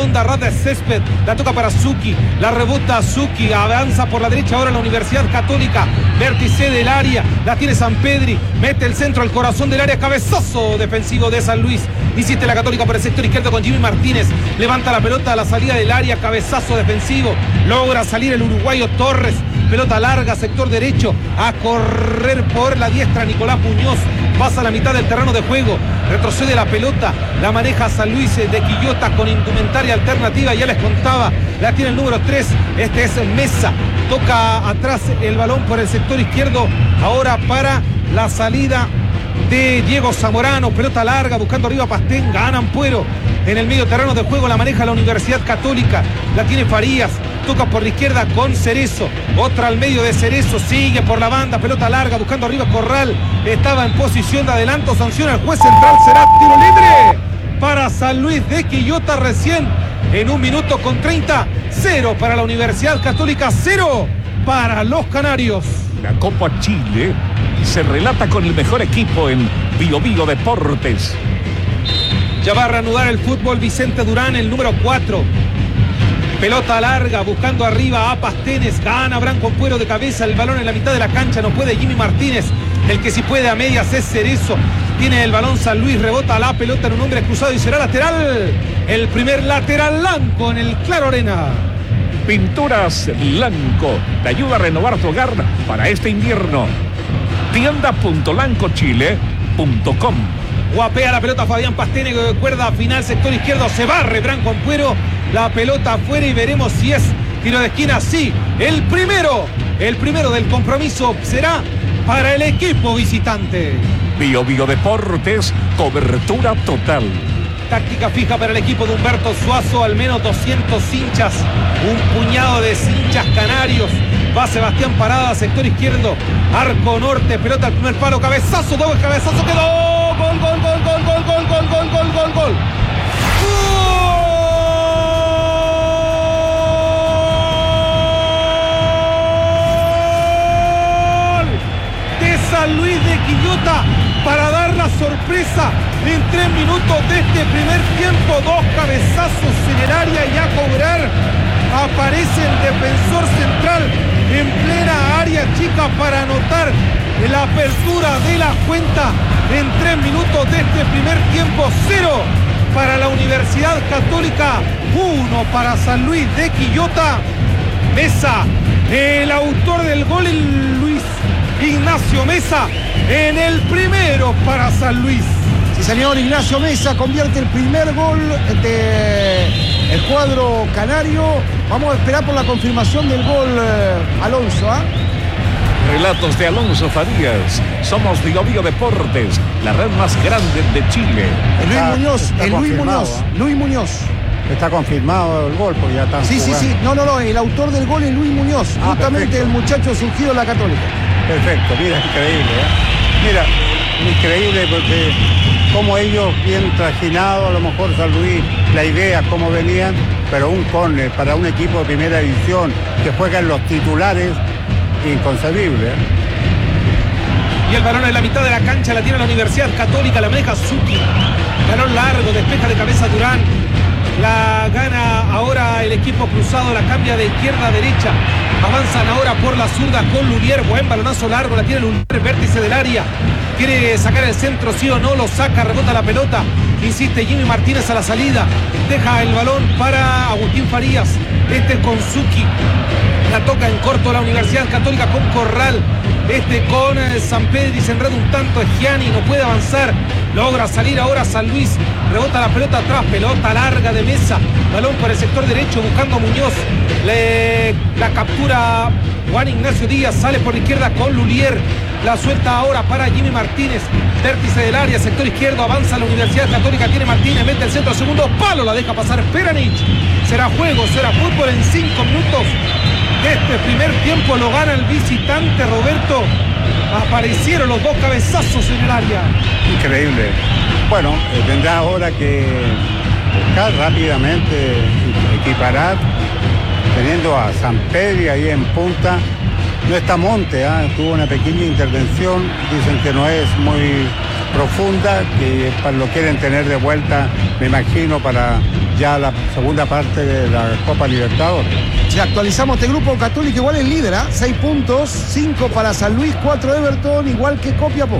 redonda, ras de césped, la toca para Zucchi, la rebota Zucchi, avanza por la derecha ahora la Universidad Católica, vértice del área, la tiene Sampedri, mete el centro al corazón del área, cabezazo defensivo de San Luis, insiste la Católica por el sector izquierdo con Jimmy Martínez, levanta la pelota a la salida del área, cabezazo defensivo, logra salir el uruguayo Torres, pelota larga, sector derecho, a correr por la diestra Nicolás Muñoz, pasa a la mitad del terreno de juego, retrocede la pelota, la maneja San Luis de Quillota con indumentaria alternativa, ya les contaba, la tiene el número 3, este es Mesa, toca atrás el balón por el sector izquierdo, ahora para la salida de Diego Zamorano, pelota larga, buscando arriba Pastén, gana Ampuero, en el medio terreno de juego la maneja la Universidad Católica, la tiene Farías, toca por la izquierda con Cerezo, otra al medio de Cerezo, sigue por la banda, pelota larga, buscando arriba Corral, estaba en posición de adelanto, sanciona el juez central, será tiro libre para San Luis de Quillota recién, en 1 minuto con 30, 0 para la Universidad Católica, 0 para los Canarios. La Copa Chile se relata con el mejor equipo en Bio Bio Deportes. Ya va a reanudar el fútbol Vicente Durán, el número 4. Pelota larga, buscando arriba a Pastenes, gana Branco Ampuero de cabeza, el balón en la mitad de la cancha, no puede Jimmy Martínez, el que sí puede a medias es Cerezo, tiene el balón San Luis, rebota la pelota en un hombre cruzado y será lateral, el primer lateral blanco en el Claro Arena. Pinturas Lanco te ayuda a renovar tu hogar para este invierno. Tienda.lancochile.com. Guapea la pelota Fabián Pastene, cuerda final, sector izquierdo, se barre Branco Ampuero, la pelota afuera y veremos si es tiro de esquina. Sí, el primero del compromiso será para el equipo visitante. Bio Bio Deportes, cobertura total. Táctica fija para el equipo de Humberto Suazo, al menos 200 hinchas, un puñado de hinchas canarios. Va Sebastián Parada, sector izquierdo, arco norte, pelota al primer palo, cabezazo, doble cabezazo, quedó. Gol, gol, gol, gol, gol, gol, gol, gol, gol, gol, gol. ¡Gol! De San Luis de Quillota para dar la sorpresa en 3 minutos de este primer tiempo. 2 cabezazos en el área y a cobrar. Aparece el defensor central en plena área chica para anotar la apertura de la cuenta en 3 minutos de este primer tiempo. 0 para la Universidad Católica, 1 para San Luis de Quillota. Mesa, el autor del gol, el Luis Ignacio Mesa, en el primero para San Luis. Sí, señor, Ignacio Mesa convierte el primer gol del cuadro canario. Vamos a esperar por la confirmación del gol, Alonso, ¿ah? Relatos de Alonso Farías. Somos Bio Bio Deportes, la red más grande de Chile. Luis Muñoz. Está confirmado el gol porque ya está. Sí, jugando. sí. No. El autor del gol es Luis Muñoz. Justamente perfecto. El muchacho surgido en la Católica. Perfecto, mira, increíble, ¿eh? Mira, increíble porque como ellos bien trajinados, a lo mejor San Luis, la idea, cómo venían, pero un córner para un equipo de primera división que juegan los titulares, inconcebible, ¿eh? Y el balón en la mitad de la cancha la tiene la Universidad Católica, la maneja Zucchi. Balón largo, despeja de cabeza Durán. La gana ahora el equipo cruzado, la cambia de izquierda a derecha. Avanzan ahora por la zurda con Lulier. Buen balonazo largo, la tiene Lulier, vértice del área. Quiere sacar el centro, sí o no, lo saca, rebota la pelota. Insiste Jimmy Martínez a la salida. Deja el balón para Agustín Farías. Este con Zucchi. La toca en corto la Universidad Católica con Corral. Con Sampedri se enreda un tanto, Gianni no puede avanzar, logra salir ahora San Luis, rebota la pelota atrás, pelota larga de Mesa, balón por el sector derecho buscando a Muñoz, la captura Juan Ignacio Díaz, sale por la izquierda con Lulier, la suelta ahora para Jimmy Martínez, vértice del área, sector izquierdo, avanza la Universidad Católica, tiene Martínez, mete el centro, segundo palo, la deja pasar Peranich, será juego, será fútbol en 5 minutos. Este primer tiempo lo gana el visitante, Roberto. Aparecieron los 2 cabezazos en el área. Increíble. Bueno, tendrá ahora que buscar rápidamente, equiparar, teniendo a Sampedri ahí en punta. No está Monte, tuvo una pequeña intervención, dicen que no es muy profunda, que lo quieren tener de vuelta, me imagino, para ya la segunda parte de la Copa Libertadores. Si actualizamos este grupo, Católica igual es líder, 6 puntos, 5 para San Luis, 4 Everton, igual que Copiapó.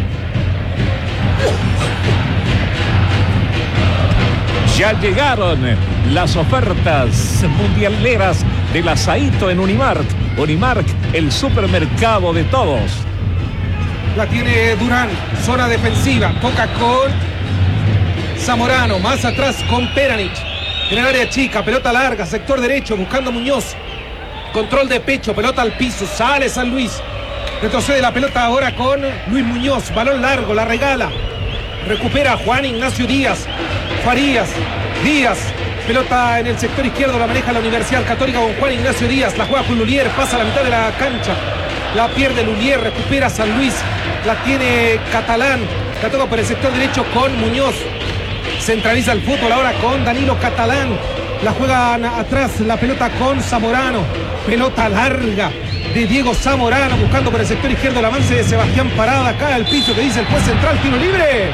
Ya llegaron las ofertas mundialeras de la Saito en Unimark. Unimark, el supermercado de todos. La tiene Durán, zona defensiva, toca con Zamorano, más atrás con Peranich. En el área chica, pelota larga, sector derecho, buscando Muñoz. Control de pecho, pelota al piso, sale San Luis. Retrocede la pelota ahora con Luis Muñoz, balón largo, la regala. Recupera Juan Ignacio Díaz. Farías, Díaz, pelota en el sector izquierdo, la maneja la Universidad Católica con Juan Ignacio Díaz, la juega con Lulier, pasa a la mitad de la cancha, la pierde Lulier, recupera San Luis, la tiene Catalán, la toca por el sector derecho con Muñoz, centraliza el fútbol ahora con Danilo Catalán, la juegan atrás, la pelota con Zamorano, pelota larga de Diego Zamorano, buscando por el sector izquierdo el avance de Sebastián Parada, cae al piso que dice el juez central, tiro libre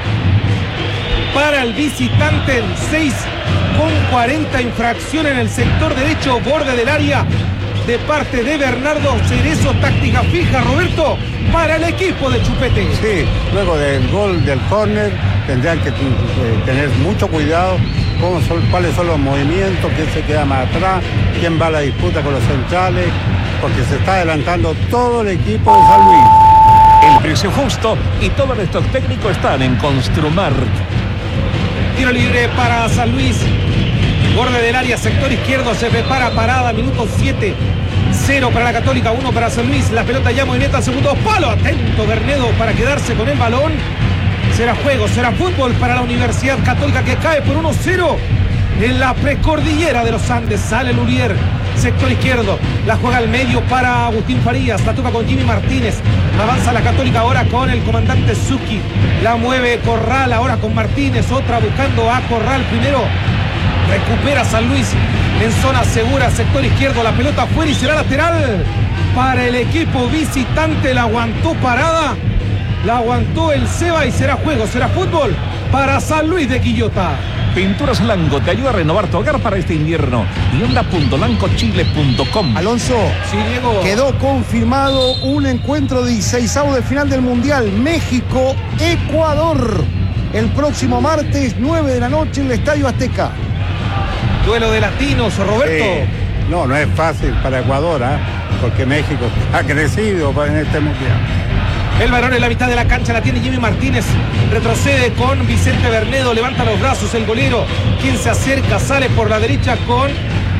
para el visitante en 6:40, infracción en el sector derecho, borde del área de parte de Bernardo Cerezo, táctica fija, Roberto, para el equipo de Chupete. Sí, luego del gol del córner tendrán que tener mucho cuidado cuáles son los movimientos, quién se queda más atrás, quién va a la disputa con los centrales, porque se está adelantando todo el equipo de San Luis. El precio justo y todos estos técnicos están en Construmark. Tiro libre para San Luis. Borde del área, sector izquierdo, se prepara Parada, minuto 7. 0 para la Católica, 1 para San Luis. La pelota ya movimiento al segundo palo. Atento Bernedo para quedarse con el balón. Será juego, será fútbol para la Universidad Católica que cae por 1-0 en la precordillera de los Andes. Sale Lulier, sector izquierdo, la juega al medio para Agustín Farías, la toca con Jimmy Martínez, avanza la Católica ahora con el comandante Zucchi, la mueve Corral ahora con Martínez, otra buscando a Corral primero, recupera San Luis en zona segura, sector izquierdo, la pelota afuera y será lateral para el equipo visitante, la aguantó Parada, la aguantó el Seba y será juego, será fútbol para San Luis de Quillota. Pinturas Lanco te ayuda a renovar tu hogar para este invierno. Y onda.lancochile.com. Alonso, Sí, Diego. quedó confirmado un encuentro de 16avos de final del Mundial. México-Ecuador. El próximo martes, 9 de la noche, en el Estadio Azteca. Duelo de latinos, Roberto. No es fácil para Ecuador, porque México ha crecido en este mundial. El balón en la mitad de la cancha la tiene Jimmy Martínez. Retrocede con Vicente Bernedo. Levanta los brazos el golero. Quien se acerca sale por la derecha con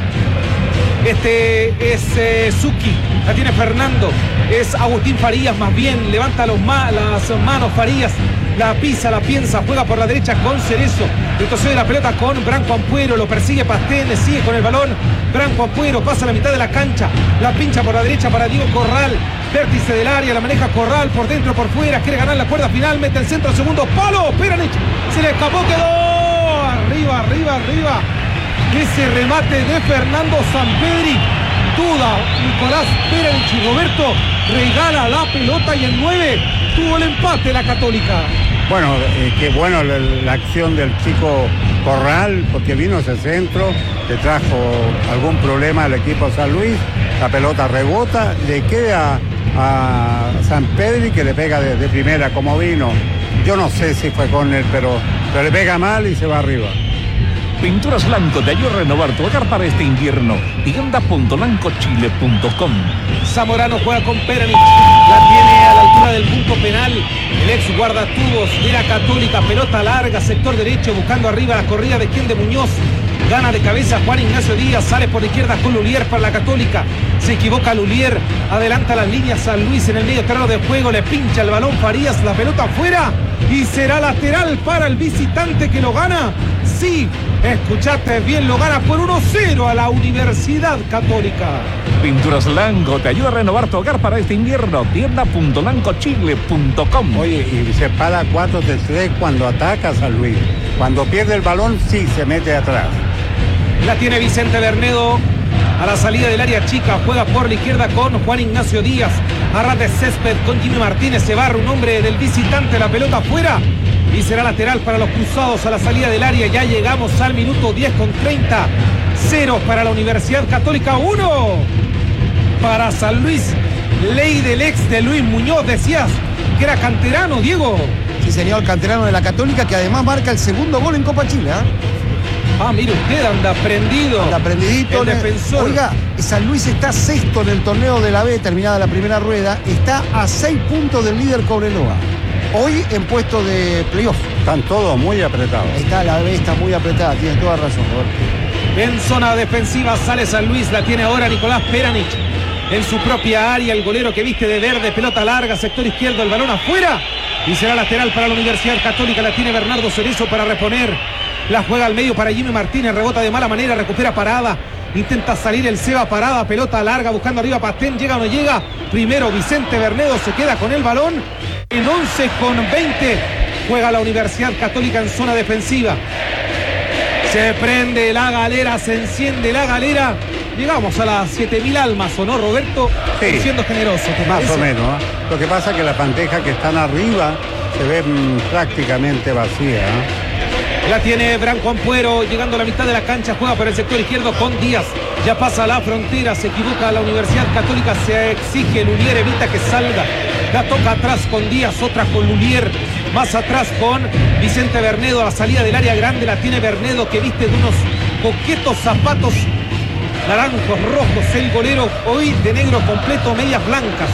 Zucchi. La tiene Fernando. Es Agustín Farías más bien. Levanta las manos Farías. La pisa, la piensa. Juega por la derecha con Cerezo. Retrocede la pelota con Branco Ampuero. Lo persigue Pastenes. Sigue con el balón. Branco Ampuero pasa a la mitad de la cancha. La pincha por la derecha para Diego Corral. Vértice del área, la maneja Corral por dentro, por fuera, quiere ganar la cuerda final, mete el centro, segundo palo, Peranich, se le escapó, quedó arriba, ese remate de Fernando Sampedri, duda, Nicolás Peranich y Roberto regala la pelota y en 9 tuvo el empate la Católica. Bueno, qué bueno la acción del chico Corral, porque vino ese centro, le trajo algún problema al equipo San Luis, la pelota rebota, le queda a Sampedri que le pega de primera como vino. Yo no sé si fue con él, pero le pega mal y se va arriba. Pinturas Lanco te ayuda a renovar tu hogar para este invierno. Y onda.lancochile.com. Zamorano juega con Peranich, la tiene a la altura del punto penal, el ex guardatubos de la Católica, pelota larga, sector derecho, buscando arriba la corrida de quien de Muñoz. Gana de cabeza Juan Ignacio Díaz, sale por la izquierda con Lulier para la Católica. Se equivoca Lulier, adelanta las líneas San Luis en el medio terreno de juego, le pincha el balón Farías, la pelota afuera y será lateral para el visitante que lo gana. Sí, escuchaste bien, lo gana por 1-0 a la Universidad Católica. Pinturas Lanco te ayuda a renovar tu hogar para este invierno. Tienda.lancochile.com. Oye, y se para 4-3 cuando ataca San Luis. Cuando pierde el balón, sí se mete atrás. La tiene Vicente Bernedo a la salida del área chica, juega por la izquierda con Juan Ignacio Díaz, a ras de césped con Jimmy Martínez, se barra un hombre del visitante, la pelota afuera, y será lateral para los cruzados a la salida del área. Ya llegamos al minuto 10 con 30. 0 para la Universidad Católica, 1 para San Luis. Ley del ex de Luis Muñoz, decías que era canterano, Diego. Sí, señor, canterano de la Católica, que además marca el segundo gol en Copa Chile, mire usted, anda prendido. Anda prendidito. El defensor. Oiga, San Luis está sexto en el torneo de la B, terminada la primera rueda. Está a 6 puntos del líder Cobreloa. Hoy en puesto de playoff. Están todos muy apretados. La B está muy apretada, tienes toda razón, Roberto. En zona defensiva sale San Luis, la tiene ahora Nicolás Peranich. En su propia área, el golero que viste de verde, pelota larga, sector izquierdo, el balón afuera. Y será lateral para la Universidad Católica, la tiene Bernardo Cerezo para reponer. La juega al medio para Jimmy Martínez, rebota de mala manera, recupera Parada. Intenta salir el Seba Parada, pelota larga, buscando arriba Pastén, llega o no llega. Primero Vicente Bernedo se queda con el balón. En 11 con 20 juega la Universidad Católica en zona defensiva. Se prende la galera, se enciende la galera. Llegamos a las 7.000 almas, ¿o no, Roberto? Sí. Siendo generoso, ¿te Más parece? o menos. Lo que pasa es que las bandejas que están arriba se ven prácticamente vacías. La tiene Branco Ampuero, llegando a la mitad de la cancha, juega por el sector izquierdo con Díaz. Ya pasa la frontera, se equivoca la Universidad Católica, se exige Lulier, evita que salga. La toca atrás con Díaz, otra con Lulier. Más atrás con Vicente Bernedo, a la salida del área grande la tiene Bernedo, que viste de unos coquetos zapatos naranjos, rojos, el golero hoy de negro completo, medias blancas.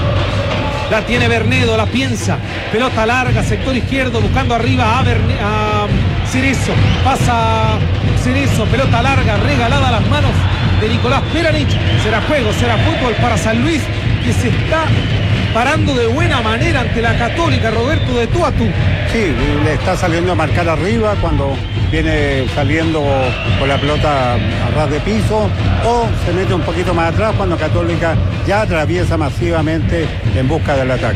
La tiene Bernedo, la piensa, pelota larga, sector izquierdo, buscando arriba a Cerezo, pasa Cerezo, pelota larga, regalada a las manos de Nicolás Peranich. Será juego, será fútbol para San Luis, que se está parando de buena manera ante la Católica, Roberto, de tú a tú. Sí, le está saliendo a marcar arriba cuando viene saliendo con la pelota a ras de piso, o se mete un poquito más atrás cuando Católica ya atraviesa masivamente en busca del ataque.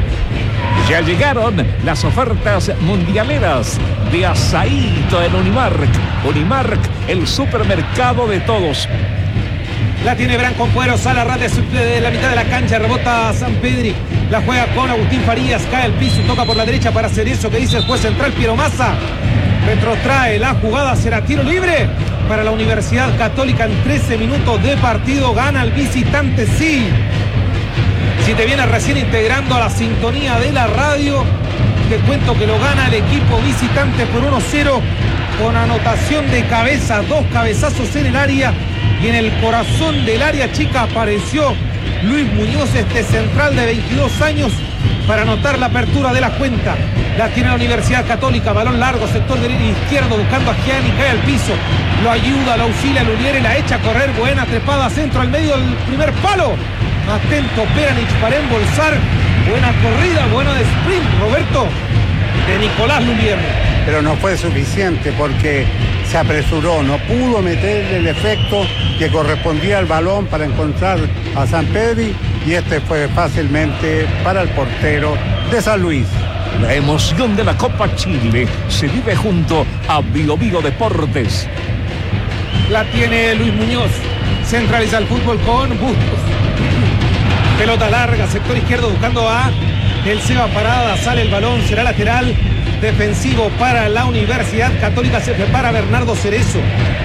Ya llegaron las ofertas mundialeras de Asaíto en Unimark. Unimark, el supermercado de todos. La tiene Branco Ampuero, sale a ras de la mitad de la cancha, rebota San Pedri, la juega con Agustín Farías, cae al piso y toca por la derecha para Cerezo, que dice el juez central Piero Massa. Retrotrae la jugada, será tiro libre para la Universidad Católica en 13 minutos de partido. Gana el visitante, sí. Si te vienes recién integrando a la sintonía de la radio, te cuento que lo gana el equipo visitante por 1-0 con anotación de cabeza, 2 cabezazos en el área, y en el corazón del área chica apareció Luis Muñoz, este central de 22 años, para anotar la apertura de la cuenta. La tiene la Universidad Católica, balón largo, sector izquierdo, buscando a Gianni, cae al piso, lo ayuda, lo auxilia Lulier, la echa a correr, buena trepada, centro al medio del primer palo. Atento Peranich para embolsar, buena corrida, buena de sprint, Roberto, de Nicolás Lulier. Pero no fue suficiente porque se apresuró, no pudo meterle el efecto que correspondía al balón para encontrar a San Pedri, y este fue fácilmente para el portero de San Luis. La emoción de la Copa Chile se vive junto a Bio Bio Deportes. La tiene Luis Muñoz, centraliza el fútbol con Bustos. Pelota larga, sector izquierdo, buscando a el Seba Parada, sale el balón, será lateral defensivo para la Universidad Católica. Se prepara Bernardo Cerezo,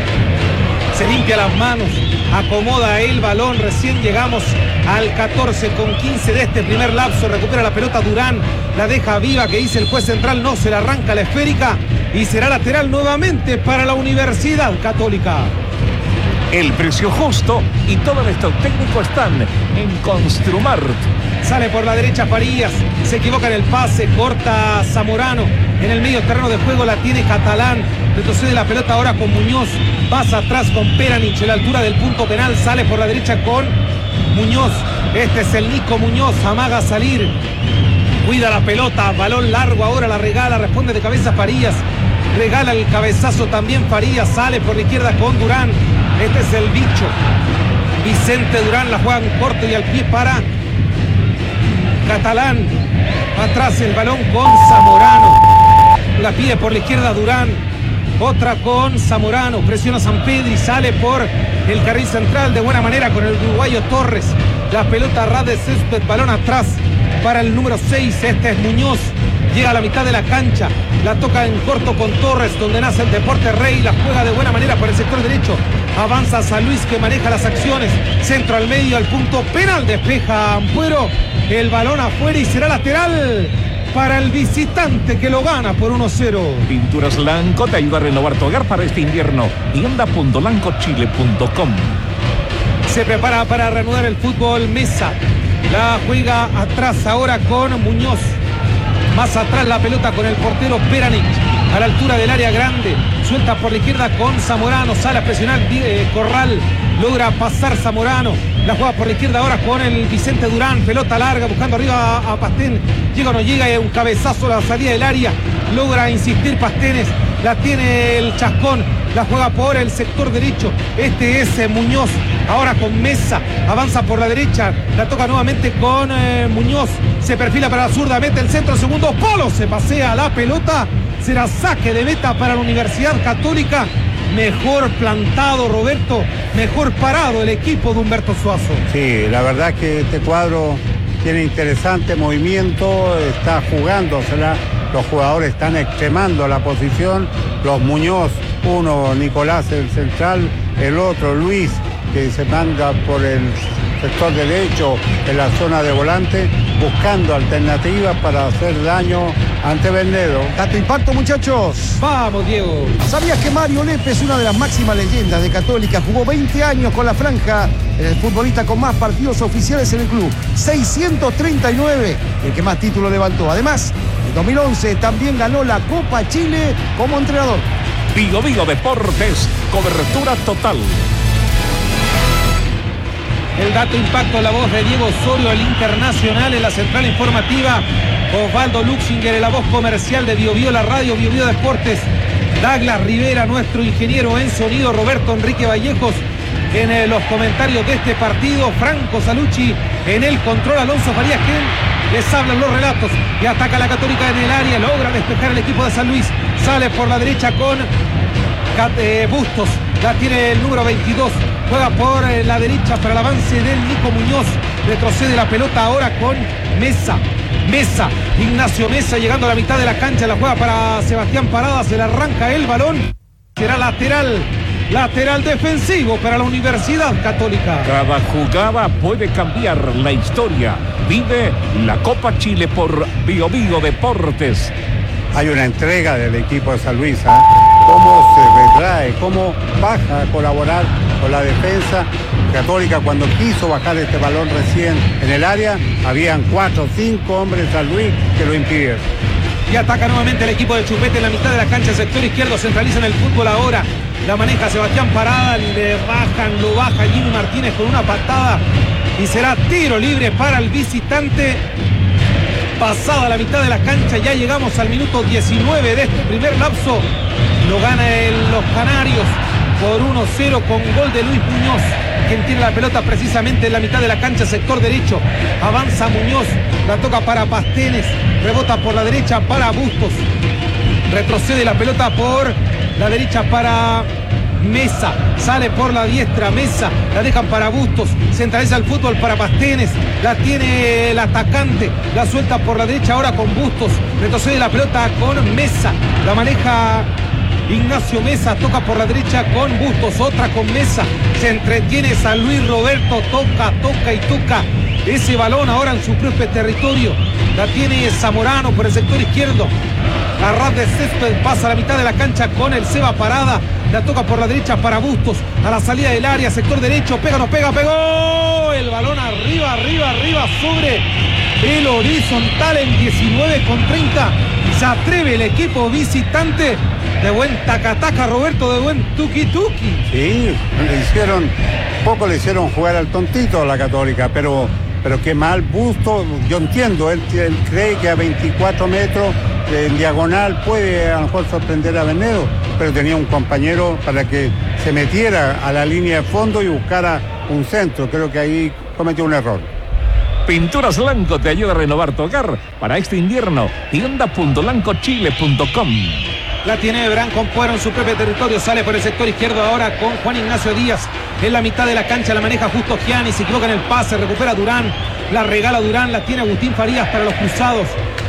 se limpia las manos, acomoda el balón. Recién llegamos al 14 con 15 de este primer lapso. Recupera la pelota Durán, la deja viva, que dice el juez central, no, se la arranca la esférica y será lateral nuevamente para la Universidad Católica. El precio justo y todo el stock técnico están en Construmart. Sale por la derecha Farías, se equivoca en el pase, corta Zamorano. En el medio terreno de juego la tiene Catalán, retrocede la pelota ahora con Muñoz, pasa atrás con Peranich a la altura del punto penal, sale por la derecha con Muñoz. Este es el Nico Muñoz, amaga a salir, cuida la pelota, balón largo, ahora la regala, responde de cabeza Farías, regala el cabezazo también Farías, sale por la izquierda con Durán. Este es el bicho Vicente Durán, la juega en corto y al pie para Catalán. Atrás el balón con Zamorano, la pide por la izquierda Durán, otra con Zamorano, presiona San Pedri, sale por el carril central de buena manera con el uruguayo Torres. La pelota a ras de césped, balón atrás para el número 6, este es Muñoz, llega a la mitad de la cancha, la toca en corto con Torres, donde nace el Deporte Rey, la juega de buena manera por el sector derecho, avanza San Luis que maneja las acciones, centro al medio, al punto penal, despeja Ampuero, el balón afuera y será lateral para el visitante que lo gana por 1-0. Pinturas Lanco te ayuda a renovar tu hogar para este invierno. Tienda.lancochile.com. Se prepara para reanudar el fútbol Mesa. La juega atrás ahora con Muñoz. Más atrás la pelota con el portero Peranich. A la altura del área grande. Suelta por la izquierda con Zamorano. Sale a presionar Corral. Logra pasar Zamorano. La juega por la izquierda ahora con el Vicente Durán. Pelota larga buscando arriba a Pastén. Llega o no llega. Un cabezazo a la salida del área. Logra insistir Pasténes. La tiene el Chascón. La juega por el sector derecho. Este es Muñoz. Ahora con Mesa. Avanza por la derecha. La toca nuevamente con Muñoz. Se perfila para la zurda. Mete el centro. Segundo polo. Se pasea la pelota. Será saque de meta para la Universidad Católica. Mejor plantado, Roberto. Mejor parado el equipo de Humberto Suazo. Sí, la verdad es que este cuadro tiene interesante movimiento. Está jugándosela. Los jugadores están extremando la posición. Los Muñoz, uno Nicolás el central, el otro Luis que se manda por el sector derecho en la zona de volante, buscando alternativas para hacer daño ante Vendedo. Dato impacto, muchachos. Vamos, Diego. ¿Sabías que Mario Lepe es una de las máximas leyendas de Católica? Jugó 20 años con la franja, el futbolista con más partidos oficiales en el club, 639, el que más títulos levantó. Además, en 2011 también ganó la Copa Chile como entrenador. Vigo Deportes, cobertura total. El dato impacto, la voz de Diego Osorio, el internacional en la central informativa. Osvaldo Luxinger en la voz comercial de Bio la radio Bio Deportes. Douglas Rivera, nuestro ingeniero en sonido. Roberto Enrique Vallejos en los comentarios de este partido. Franco Salucci en el control. Alonso Farías que les hablan los relatos. Y ataca la Católica en el área. Logra despejar el equipo de San Luis. Sale por la derecha con Bustos. La tiene el número 22. Juega por la derecha para el avance del Nico Muñoz. Retrocede la pelota ahora con Mesa. Ignacio Mesa llegando a la mitad de la cancha. La juega para Sebastián Parada. Se le arranca el balón. Será lateral defensivo para la Universidad Católica. Cada jugada puede cambiar la historia. Vive la Copa Chile por Bio Deportes. Hay una entrega del equipo de San Luis, ¿eh? Cómo se retrae, cómo baja a colaborar con la defensa. Católica cuando quiso bajar este balón recién en el área, habían 4 o 5 hombres de San Luis que lo impidieron. Y ataca nuevamente el equipo de Chupete en la mitad de la cancha, sector izquierdo, centralizan el fútbol ahora. La maneja Sebastián Parada, lo baja Jimmy Martínez con una patada y será tiro libre para el visitante. Pasada la mitad de la cancha, ya llegamos al minuto 19 de este primer lapso. Lo gana los Canarios por 1-0 con gol de Luis Muñoz, quien tiene la pelota precisamente en la mitad de la cancha, sector derecho. Avanza Muñoz, la toca para Pastenes, rebota por la derecha para Bustos. Retrocede la pelota por la derecha para Mesa, sale por la diestra Mesa, la dejan para Bustos, centraliza el fútbol para Pastenes, la tiene el atacante, la suelta por la derecha ahora con Bustos, retrocede la pelota con Mesa, la maneja Ignacio Mesa, toca por la derecha con Bustos, otra con Mesa, se entretiene San Luis. Roberto, toca ese balón ahora en su propio territorio, la tiene Zamorano por el sector izquierdo. A ras de césped pasa a la mitad de la cancha con el Seba Parada. La toca por la derecha para Bustos. A la salida del área, sector derecho. Pegó. El balón arriba sobre el horizontal en 19:30. Se atreve el equipo visitante. De buen taca-taca, Roberto, de buen tuki-tuki. Sí, le hicieron jugar al tontito a la Católica, pero qué mal Bustos. Yo entiendo, él cree que a 24 metros en diagonal puede a lo mejor sorprender a Vendedo, pero tenía un compañero para que se metiera a la línea de fondo y buscara un centro. Creo que ahí cometió un error. Pinturas Lanco te ayuda a renovar tu hogar para este invierno. Tienda.lancochile.com. La tiene Branco Ampuero en su propio territorio, sale por el sector izquierdo ahora con Juan Ignacio Díaz. En la mitad de la cancha la maneja Justo Gianni, se equivoca en el pase, recupera Durán, la regala Durán, la tiene Agustín Farías para los cruzados.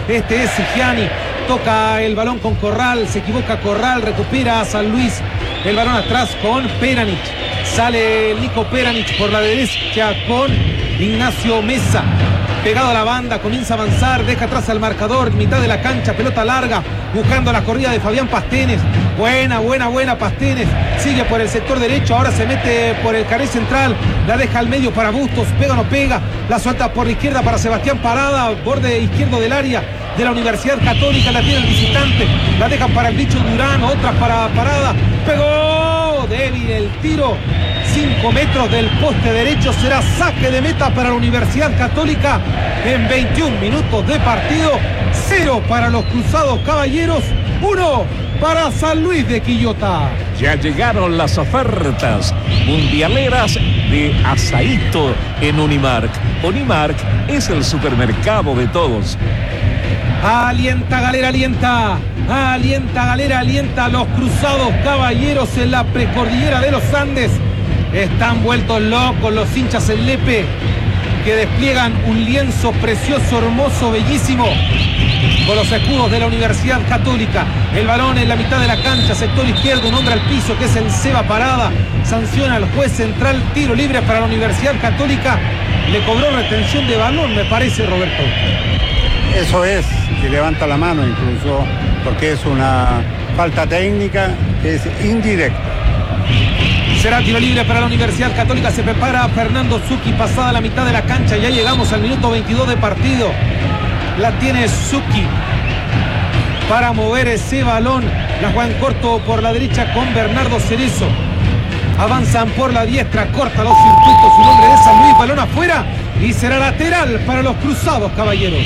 Este es Gianni. Toca el balón con Corral, se equivoca Corral, recupera a San Luis. El balón atrás con Peranich. Sale Nico Peranich por la derecha con Ignacio Mesa. Pegado a la banda, comienza a avanzar, deja atrás al marcador, mitad de la cancha, pelota larga, buscando la corrida de Fabián Pastenes. Buena Pastenes. Sigue por el sector derecho, ahora se mete por el carril central, la deja al medio para Bustos, pega o no pega, la suelta por la izquierda para Sebastián Parada, borde izquierdo del área de la Universidad Católica, la tiene el visitante, la dejan para el bicho Durán, otra para Parada, pegó, débil el tiro, 5 metros del poste derecho, será saque de meta para la Universidad Católica en 21 minutos de partido. 0 para los Cruzados Caballeros, 1 para San Luis de Quillota. Ya llegaron las ofertas mundialeras de Asaíto en Unimark. Unimark es el supermercado de todos. Alienta Galera, alienta Galera, alienta a los Cruzados Caballeros en la precordillera de los Andes. Están vueltos locos los hinchas en Lepe, que despliegan un lienzo precioso, hermoso, bellísimo, con los escudos de la Universidad Católica. El balón en la mitad de la cancha, sector izquierdo, un hombre al piso que es el Seba Parada. Sanciona al juez central, tiro libre para la Universidad Católica. Le cobró retención de balón, me parece, Roberto. Eso es, que levanta la mano incluso, porque es una falta técnica que es indirecta. Será tiro libre para la Universidad Católica. Se prepara Fernando Zucchi, pasada la mitad de la cancha. Ya llegamos al minuto 22 de partido. La tiene Zucchi para mover ese balón. La juega en corto por la derecha con Bernardo Cerezo. Avanzan por la diestra, corta los circuitos. Un hombre de San Luis, balón afuera. Y será lateral para los Cruzados Caballeros.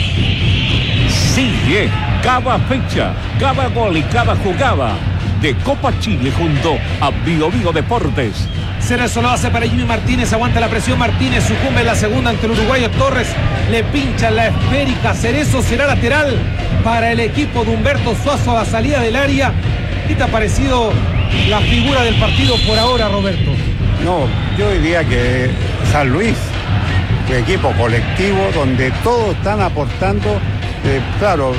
Sigue cada fecha, cada gol y cada jugada de Copa Chile junto a Bio Bio Deportes. Cerezo lo hace para Jimmy Martínez, aguanta la presión Martínez, sucumbe en la segunda ante el uruguayo Torres, le pincha la esférica. Cerezo será lateral para el equipo de Humberto Suazo a la salida del área. ¿Qué te ha parecido la figura del partido por ahora, Roberto? No, yo diría que San Luis, un equipo colectivo donde todos están aportando. Claro,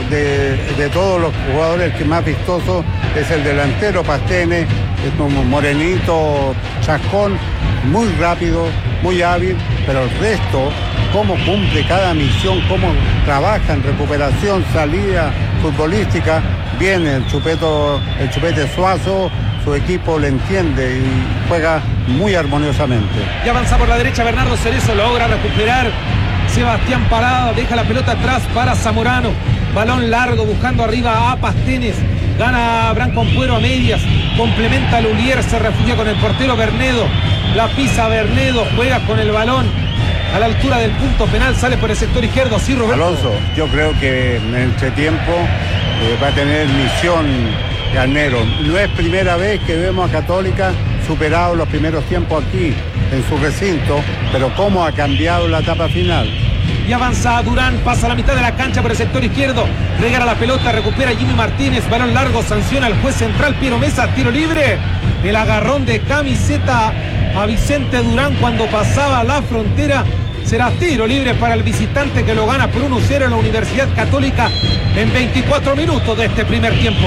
de todos los jugadores, el que más vistoso es el delantero Pastenes, es un morenito, chascón, muy rápido, muy hábil, pero el resto, cómo cumple cada misión, cómo trabaja en recuperación, salida futbolística, viene el Chupete Suazo, su equipo le entiende y juega muy armoniosamente. Ya avanza por la derecha Bernardo Cerezo, logra recuperar Sebastián Parada, deja la pelota atrás para Zamorano, balón largo buscando arriba a Pastenes, gana Branco Ampuero a medias, complementa a Lulier, se refugia con el portero Bernedo, la pisa Bernedo, juega con el balón a la altura del punto penal, sale por el sector izquierdo. Sí, Roberto. Alonso, yo creo que en este tiempo va a tener misión Garnero. No es primera vez que vemos a Católica superado los primeros tiempos aquí en su recinto, pero cómo ha cambiado la etapa final. Y avanza Durán, pasa a la mitad de la cancha por el sector izquierdo, regala la pelota, recupera Jimmy Martínez, balón largo, sanciona al juez central Piero Mesa, tiro libre, el agarrón de camiseta a Vicente Durán cuando pasaba la frontera. Será tiro libre para el visitante que lo gana por 1-0 en la Universidad Católica en 24 minutos de este primer tiempo.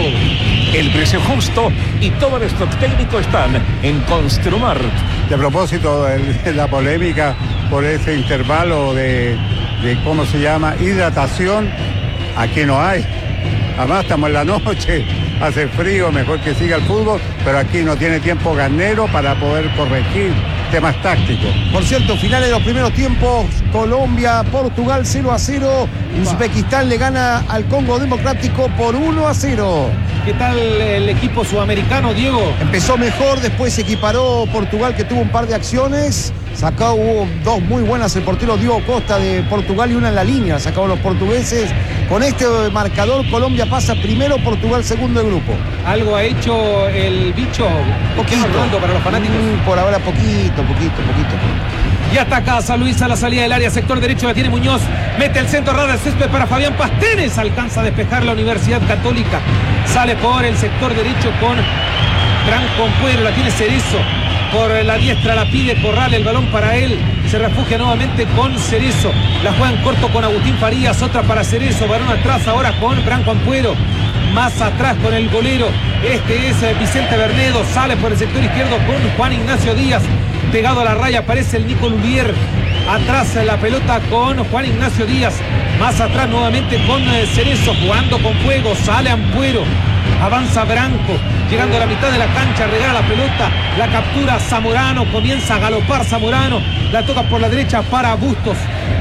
El precio justo y todo el stock técnico están en Construmart. De propósito de la polémica por ese intervalo de ¿cómo se llama? Hidratación, aquí no hay. Además estamos en la noche, hace frío, mejor que siga el fútbol, pero aquí no tiene tiempo Garnero para poder corregir temas tácticos. Por cierto, finales de los primeros tiempos, Colombia, Portugal 0-0, Uzbekistán le gana al Congo Democrático por 1-0. ¿Qué tal el equipo sudamericano, Diego? Empezó mejor, después se equiparó Portugal, que tuvo un par de acciones. Hubo dos muy buenas, el portero Diego Costa de Portugal y una en la línea, sacaron los portugueses. Con este marcador, Colombia pasa primero, Portugal segundo de grupo. ¿Algo ha hecho el bicho? Poquito. Para los fanáticos. Por ahora poquito. Y ataca a San Luis a la salida del área, sector derecho la tiene Muñoz, mete el centro ras del césped para Fabián Pastenes, alcanza a despejar la Universidad Católica, sale por el sector derecho con Branco Ampuero, la tiene Cerezo, por la diestra, la pide Corral, el balón para él, se refugia nuevamente con Cerezo, la juega en corto con Agustín Farías, otra para Cerezo, balón atrás ahora con Branco Ampuero, más atrás con el golero, este es Vicente Bernedo, sale por el sector izquierdo con Juan Ignacio Díaz, pegado a la raya aparece el Nico Lulier, atrás la pelota con Juan Ignacio Díaz, más atrás nuevamente con Cerezo, jugando con fuego, sale Ampuero, avanza Branco, llegando a la mitad de la cancha, regala la pelota, la captura Zamorano, comienza a galopar Zamorano, la toca por la derecha para Bustos,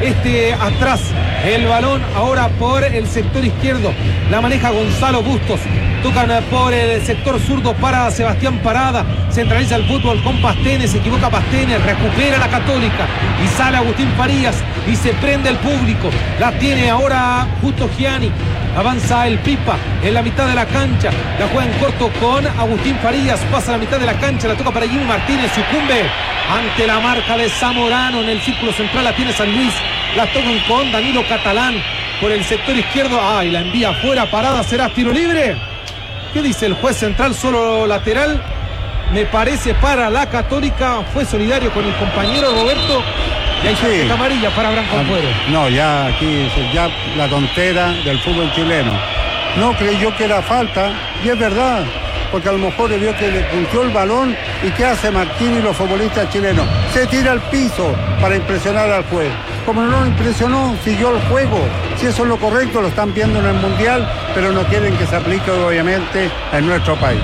atrás, el balón ahora por el sector izquierdo, la maneja Gonzalo Bustos, tocan por el sector zurdo para Sebastián Parada, centraliza el fútbol con Pastene, se equivoca Pastene, recupera la Católica y sale Agustín Farías y se prende el público, la tiene ahora Justo Gianni, avanza el Pipa en la mitad de la cancha, la juega en corto con Agustín Farías, pasa a la mitad de la cancha, la toca para Jimmy Martínez, sucumbe ante la marca de Zamorano en el círculo central, la tiene San Luis, la tocan con Danilo Catalán por el sector izquierdo, y la envía afuera, Parada, será tiro libre. ¿Qué dice el juez central? Solo lateral, me parece, para la Católica, fue solidario con el compañero Roberto. Y hay tarjeta amarilla para Branco Ampuero. No, ya aquí ya la tontera del fútbol chileno. No creyó que era falta, y es verdad, porque a lo mejor le vio que le puntió el balón, y ¿qué hace Martín y los futbolistas chilenos? Se tira al piso para impresionar al juez. Como no lo impresionó, siguió el juego. Si eso es lo correcto, lo están viendo en el Mundial, pero no quieren que se aplique obviamente en nuestro país.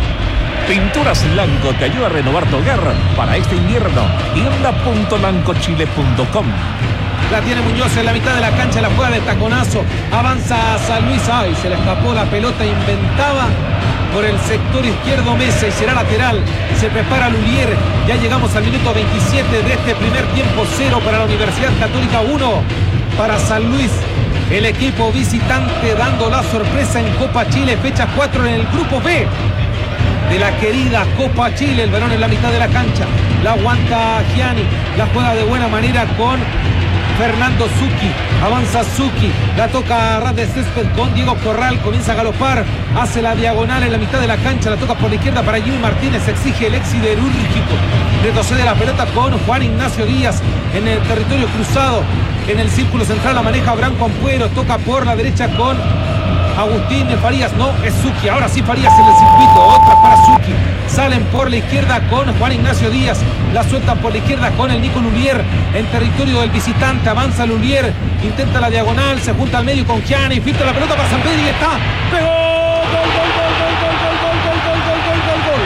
Pinturas Lanco te ayuda a renovar tu hogar para este invierno. tienda.lancochile.com. La tiene Muñoz en la mitad de la cancha, la juega de taconazo, avanza a San Luis, se le escapó la pelota, inventaba por el sector izquierdo Mesa y será lateral, se prepara Lulier, ya llegamos al minuto 27 de este primer tiempo, 0 para la Universidad Católica, 1 para San Luis, el equipo visitante dando la sorpresa en Copa Chile, fecha 4 en el grupo B de la querida Copa Chile, el balón en la mitad de la cancha, la aguanta Gianni, la juega de buena manera con Fernando Zucchi, avanza Zucchi, la toca a ras de césped con Diego Corral, comienza a galopar, hace la diagonal en la mitad de la cancha, la toca por la izquierda para Jimmy Martínez, exige el siderúrgico, retrocede la pelota con Juan Ignacio Díaz en el territorio cruzado, en el círculo central la maneja Branco Ampuero, toca por la derecha con Agustín Farías, no, es Zucchi, ahora sí Farías en el circuito, otra para Zucchi, salen por la izquierda con Juan Ignacio Díaz, la sueltan por la izquierda con el Nico Lulier, en territorio del visitante, avanza Lulier, intenta la diagonal, se junta al medio con Gianni, filtra la pelota para San Pedro y está, pegó, gol, gol, gol, gol, gol, gol, gol, gol, gol, gol, gol, gol, gol.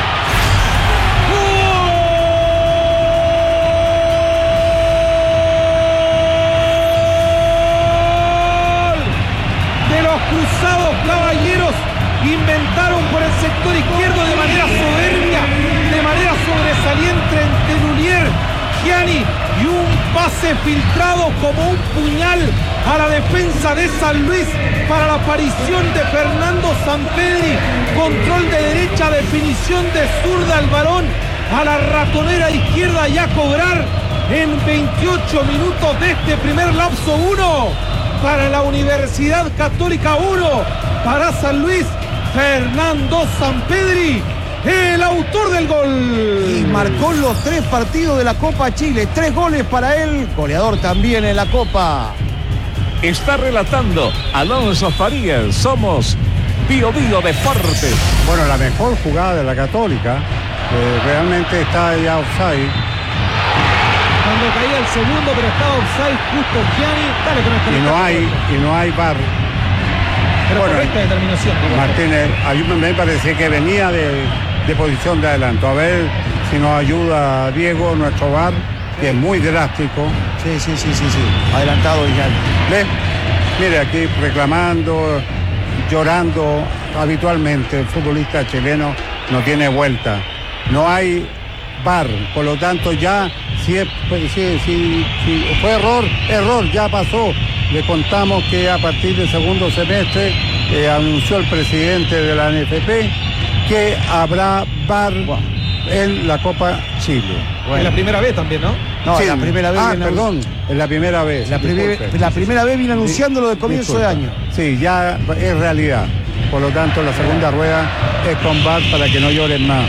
Cruzados caballeros inventaron por el sector izquierdo de manera soberbia, de manera sobresaliente entre Lulier, Gianni y un pase filtrado como un puñal a la defensa de San Luis para la aparición de Fernando Sampedri, control de derecha, definición de zurda al balón a la ratonera izquierda y a cobrar en 28 minutos de este primer lapso. 1 para la Universidad Católica, 1 para San Luis, Fernando Sampedri, el autor del gol. Y marcó los 3 partidos de la Copa Chile, 3 goles para él, goleador también en la Copa. Está relatando Alonso Farías, somos Bio Bio Deportes. Bueno, la mejor jugada de la Católica, realmente está ya offside. Cuando caía el segundo, pero estaba offside justo Gianni. Dale con esta Y no hay VAR. Pero bueno, correcta determinación. Martínez, a mí me parece que venía de posición de adelanto. A ver si nos ayuda Diego, nuestro VAR, que es muy drástico. Sí. Adelantado Gianni. ¿Ves? Mire, aquí reclamando, llorando habitualmente. El futbolista chileno no tiene vuelta. No hay VAR, por lo tanto ya si fue error, ya pasó. Le contamos que a partir del segundo semestre anunció el presidente de la NFP que habrá VAR en la Copa Chile. Bueno. Es la primera vez también, ¿no? No, sí. La primera vez. Es la primera vez. La primera vez viene anunciándolo de comienzo de año. Sí, ya es realidad. Por lo tanto, la segunda rueda es con VAR para que no lloren más.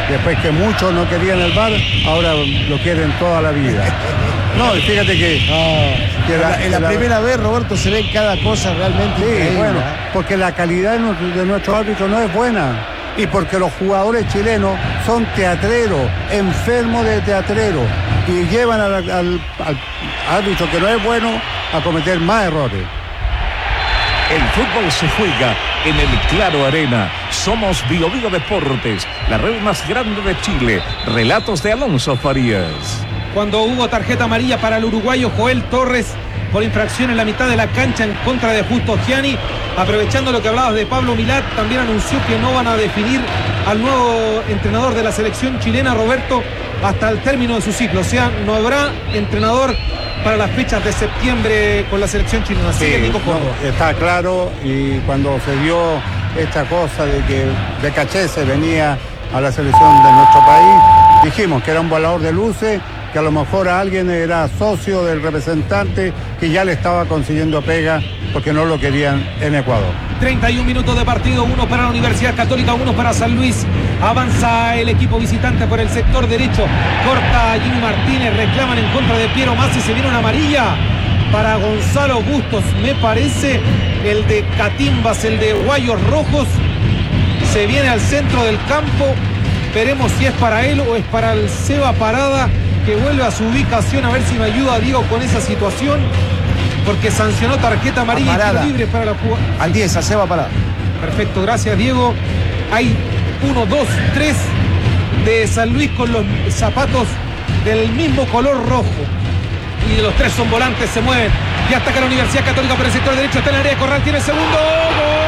después que muchos no querían el VAR, ahora lo quieren toda la vida. No, y fíjate que... En la primera vez, Roberto, se ve cada cosa realmente increíble. Bueno, porque la calidad de nuestro árbitro no es buena. Y porque los jugadores chilenos son teatreros, enfermos de teatreros, y llevan al árbitro que no es bueno a cometer más errores. El fútbol se juega en el Claro Arena. Somos Bio Bio Deportes, la red más grande de Chile. Relatos de Alonso Farías. Cuando hubo tarjeta amarilla para el uruguayo Joel Torres por infracción en la mitad de la cancha en contra de Justo Gianni, aprovechando lo que hablabas de Pablo Milat, también anunció que no van a definir al nuevo entrenador de la selección chilena, Roberto, hasta el término de su ciclo. O sea, no habrá entrenador para las fechas de septiembre con la selección chilena. Así que Nico Córdoba. Está claro, y cuando se dio esta cosa de que Becachese venía a la selección de nuestro país, dijimos que era un volador de luces, que a lo mejor a alguien era socio del representante que ya le estaba consiguiendo pega porque no lo querían en Ecuador. 31 minutos de partido, 1 para la Universidad Católica, 1 para San Luis. Avanza el equipo visitante por el sector derecho. Corta Jimmy Martínez, reclaman en contra de Piero Masi, se viene una amarilla para Gonzalo Bustos, me parece, el de Catimbas, el de Guayos Rojos. Se viene al centro del campo, veremos si es para él o es para el Seba Parada, que vuelve a su ubicación. A ver si me ayuda Diego con esa situación, porque sancionó tarjeta amarilla y tiro libre para la jugada. Al 10, al Seba Parada. Perfecto, gracias Diego. Hay 1, 2, 3 de San Luis con los zapatos del mismo color rojo. Y de los 3 son volantes, se mueven. Y ataca la Universidad Católica por el sector derecho. Está en el área de Corral, tiene el segundo. ¡Gol!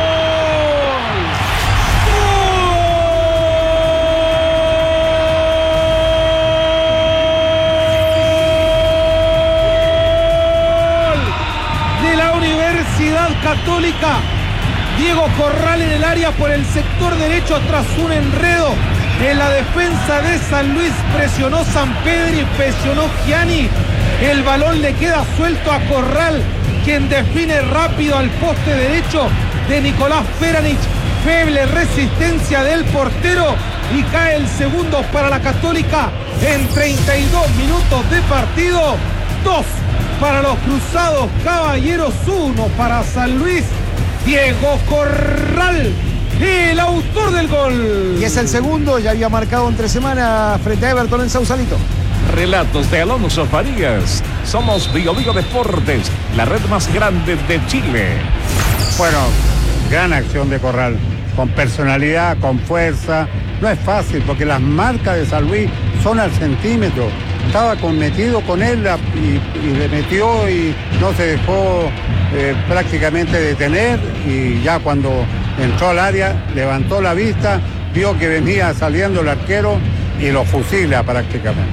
Católica, Diego Corral en el área por el sector derecho tras un enredo en la defensa de San Luis. Presionó Sampedri, presionó Gianni, el balón le queda suelto a Corral, quien define rápido al poste derecho de Nicolás Peranich. Feble resistencia del portero y cae el segundo para la Católica en 32 minutos de partido. 2 para los Cruzados Caballeros, 1 para San Luis. Diego Corral, el autor del gol. Y es el segundo, ya había marcado entre semana frente a Everton en Sausalito. Relatos de Alonso Farías. Somos Bio Bio Deportes, la red más grande de Chile. Bueno, gran acción de Corral, con personalidad, con fuerza. No es fácil porque las marcas de San Luis son al centímetro. Estaba metido con él y le metió y no se dejó prácticamente detener, y ya cuando entró al área levantó la vista, vio que venía saliendo el arquero y lo fusila prácticamente.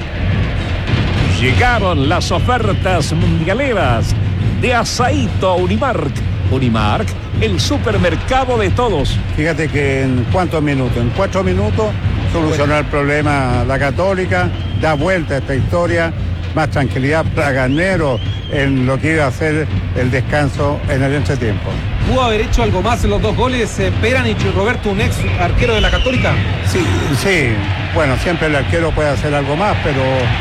Llegaron las ofertas mundialeras de Asaíto a Unimark. Unimark, el supermercado de todos. Fíjate que en cuántos minutos, en 4 minutos solucionó el problema la Católica, da vuelta a esta historia, más tranquilidad para Garnero en lo que iba a ser el descanso en el entretiempo. ¿Pudo haber hecho algo más en los 2 goles Peranich y Roberto, un ex arquero de la Católica? Sí, bueno, siempre el arquero puede hacer algo más, pero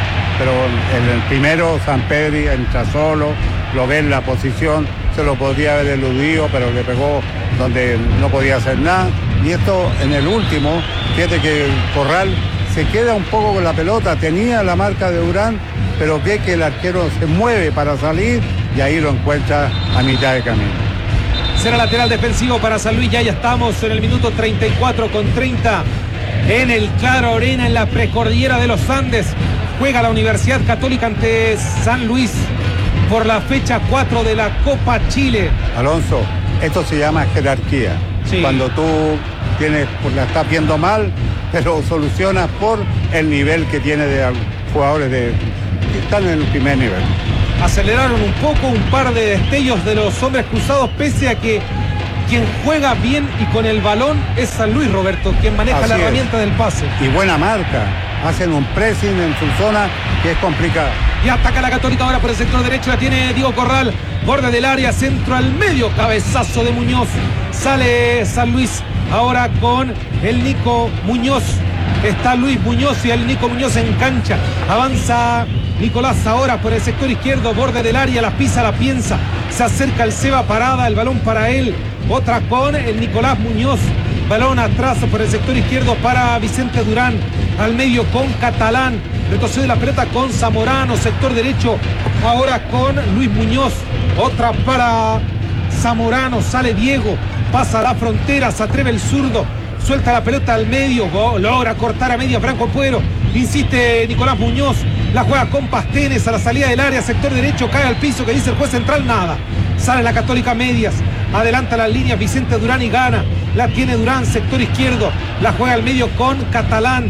en el primero Sampedri entra solo, lo ve en la posición, se lo podría haber eludido, pero le pegó donde no podía hacer nada. Y esto en el último, fíjate que Corral se queda un poco con la pelota, tenía la marca de Durán, pero ve que el arquero se mueve para salir y ahí lo encuentra a mitad de camino. Será lateral defensivo para San Luis. Ya estamos en el minuto 34 con 30 en el Claro Arena, en la precordillera de los Andes. Juega la Universidad Católica ante San Luis por la fecha 4 de la Copa Chile. Alonso, esto se llama jerarquía. Sí. Cuando tú la estás viendo mal, pero solucionas por el nivel que tiene de jugadores que están en el primer nivel. Aceleraron un poco, un par de destellos de los hombres cruzados, pese a que quien juega bien y con el balón es San Luis, Roberto, quien maneja así la herramienta del pase. Y buena marca, hacen un pressing en su zona que es complicado. Y ataca la Católica ahora por el sector derecho, la tiene Diego Corral, borde del área, centro al medio, cabezazo de Muñoz. Sale San Luis ahora con el Nico Muñoz. Está Luis Muñoz y el Nico Muñoz en cancha. Avanza Nicolás ahora por el sector izquierdo, borde del área, la pisa, la piensa. Se acerca el Seba Parada, el balón para él. Otra con el Nicolás Muñoz. Balón atrás por el sector izquierdo para Vicente Durán. Al medio con Catalán. Retrocede la pelota con Zamorano. Sector derecho ahora con Luis Muñoz. Otra para Zamorano. Sale Diego. Pasa la frontera. Se atreve el zurdo. Suelta la pelota al medio. Logra cortar a media Franco Puero. Insiste Nicolás Muñoz. La juega con Pastenes a la salida del área. Sector derecho. Cae al piso. Que dice el juez central. Nada. Sale la Católica medias. Adelanta las líneas Vicente Durán y gana. La tiene Durán, sector izquierdo. La juega al medio con Catalán.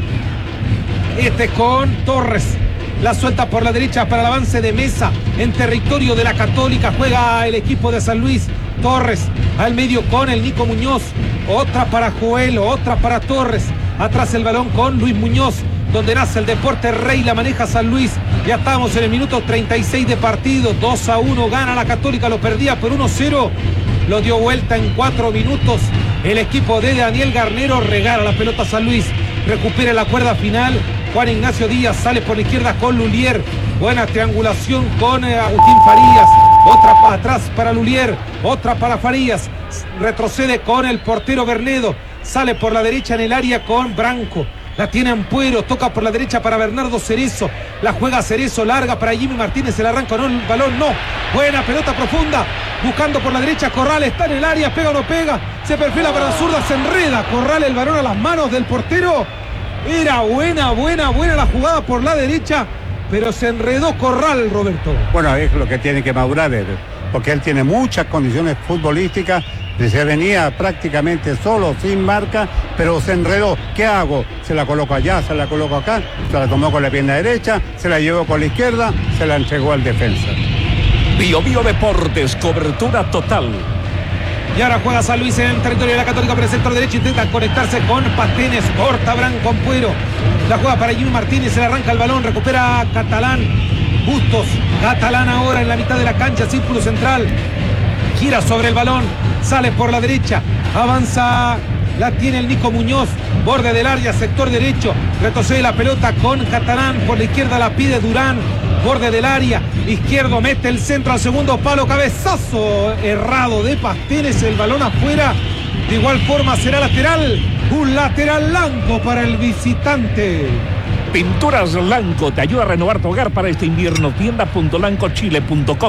Con Torres. La suelta por la derecha para el avance de Mesa. En territorio de la Católica juega el equipo de San Luis. Torres al medio con el Nico Muñoz. Otra para Joel, otra para Torres. Atrás el balón con Luis Muñoz. Donde nace el deporte rey, la maneja San Luis. Ya estamos en el minuto 36 de partido. 2-1 gana la Católica, lo perdía por 1-0. Lo dio vuelta en 4 minutos. El equipo de Daniel Garnero regala la pelota a San Luis. Recupera la cuerda final. Juan Ignacio Díaz sale por la izquierda con Lulier. Buena triangulación con Agustín Farías. Otra para atrás para Lulier. Otra para Farías. Retrocede con el portero Bernedo. Sale por la derecha en el área con Branco. La tiene Ampuero, toca por la derecha para Bernardo Cerezo. La juega Cerezo, larga para Jimmy Martínez. El arranca, no, el balón no. Buena pelota profunda. Buscando por la derecha, Corral está en el área. Pega o no pega. Se perfila para la zurda, se enreda. Corral, el balón a las manos del portero. Era buena la jugada por la derecha. Pero se enredó Corral, Roberto. Bueno, es lo que tiene que madurar él. Porque él tiene muchas condiciones futbolísticas. Se venía prácticamente solo, sin marca, pero se enredó. ¿Qué hago? Se la coloco allá, se la coloco acá, se la tomó con la pierna derecha, se la llevó con la izquierda, se la entregó al defensa. Bio Deportes, cobertura total. Y ahora juega San Luis en el territorio de la Católica por el sector derecho. Intenta conectarse con Pastenes. Corta Branco Ampuero. La juega para Jimmy Martínez. Se le arranca el balón. Recupera Catalán. Bustos. Catalán ahora en la mitad de la cancha. Círculo central. Gira sobre el balón. Sale por la derecha. Avanza. La tiene el Nico Muñoz. Borde del área. Sector derecho. Retrocede la pelota con Catalán. Por la izquierda la pide Durán. Borde del área, izquierdo, mete el centro al segundo palo, cabezazo errado de Pastenes, el balón afuera. De igual forma será lateral, un lateral Lanco para el visitante. Pinturas Lanco te ayuda a renovar tu hogar para este invierno. Tienda.lancochile.com.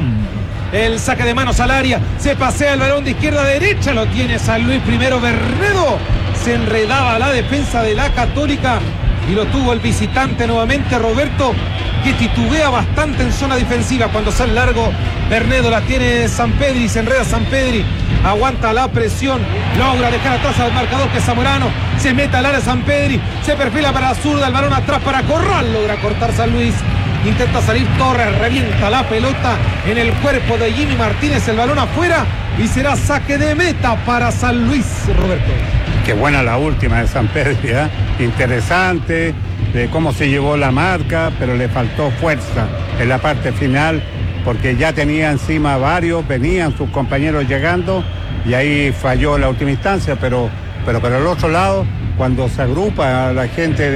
El saque de manos al área, se pasea el balón de izquierda a derecha, lo tiene San Luis primero. Bernedo se enredaba la defensa de la Católica y lo tuvo el visitante nuevamente, Roberto, que titubea bastante en zona defensiva cuando sale largo. Bernedo, la tiene Sampedri, se enreda Sampedri, aguanta la presión, logra dejar atrás al marcador que es Zamorano, se mete al área Sampedri, se perfila para la zurda, el balón atrás para Corral, logra cortar San Luis, intenta salir Torres, revienta la pelota en el cuerpo de Jimmy Martínez, el balón afuera y será saque de meta para San Luis, Roberto. Qué buena la última de Sampedri, ¿eh? Interesante, de cómo se llevó la marca, pero le faltó fuerza en la parte final, porque ya tenía encima varios, venían sus compañeros llegando, y ahí falló la última instancia, pero por el otro lado, cuando se agrupa a la gente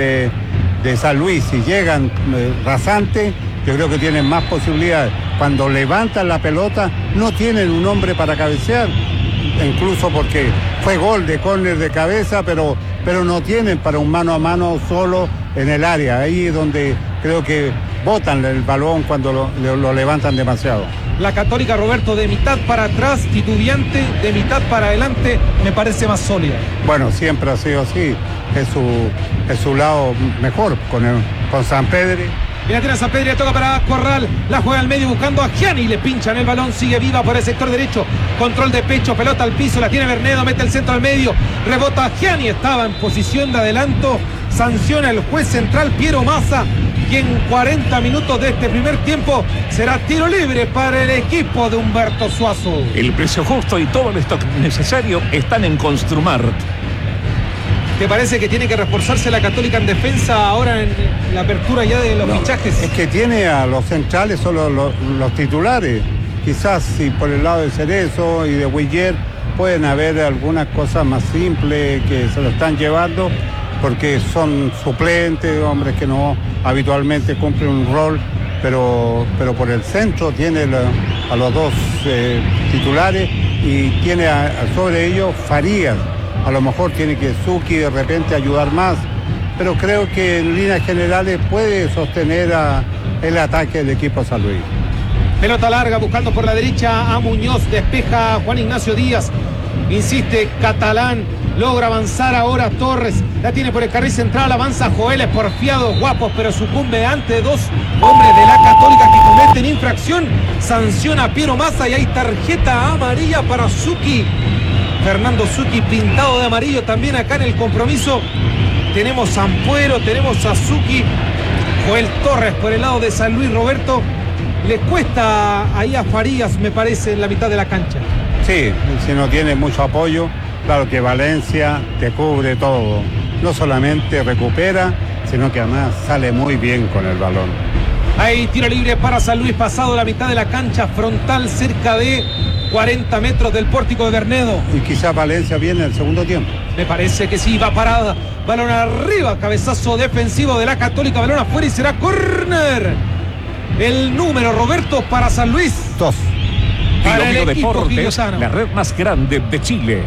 de San Luis y llegan rasantes, yo creo que tienen más posibilidades. Cuando levantan la pelota, no tienen un hombre para cabecear, incluso porque fue gol de córner de cabeza, pero no tienen para un mano a mano solo en el área. Ahí es donde creo que botan el balón cuando lo levantan demasiado. La Católica, Roberto, de mitad para atrás, titubeante, de mitad para adelante, me parece más sólida. Bueno, siempre ha sido así. Es su lado mejor con Sampedri. Y la tiene Sampedri, toca para Corral, la juega al medio buscando a Gianni, le pinchan el balón, sigue viva por el sector derecho, control de pecho, pelota al piso, la tiene Bernedo, mete el centro al medio, rebota a Gianni, estaba en posición de adelanto, sanciona el juez central Piero Massa, y en 40 minutos de este primer tiempo será tiro libre para el equipo de Humberto Suazo. El precio justo y todo el stock necesario están en Construmart. ¿Te parece que tiene que reforzarse la Católica en defensa ahora en la apertura ya de los fichajes? Es que tiene a los centrales solo los titulares. Quizás si por el lado de Cerezo y de Huiller pueden haber algunas cosas más simples que se lo están llevando, porque son suplentes, hombres que no habitualmente cumplen un rol, pero por el centro tiene a los dos titulares y tiene sobre ellos Farías. A lo mejor tiene que Suki de repente ayudar más, pero creo que en líneas generales puede sostener el ataque del equipo San Luis. Pelota larga buscando por la derecha a Muñoz, despeja Juan Ignacio Díaz, insiste Catalán, logra avanzar ahora Torres, la tiene por el carril central, avanza Joel, es porfiado, Guapos, pero sucumbe ante dos hombres de la Católica que cometen infracción, sanciona a Piero Massa y hay tarjeta amarilla para Suki. Fernando Suki pintado de amarillo también acá en el compromiso. Tenemos a Ampuero, tenemos a Suki, Joel Torres por el lado de San Luis. Roberto, le cuesta ahí a Farías, me parece, en la mitad de la cancha. Sí, si no tiene mucho apoyo, claro que Valencia te cubre todo. No solamente recupera, sino que además sale muy bien con el balón. Hay tiro libre para San Luis, pasado la mitad de la cancha, frontal cerca de 40 metros del pórtico de Bernedo. Y quizás Valencia viene el segundo tiempo. Me parece que sí, va parada. Balón arriba, cabezazo defensivo de la Católica, balón afuera y será córner. El número, Roberto, para San Luis. 2. Para el Bio equipo Deportes, quillotano. la red más grande de Chile.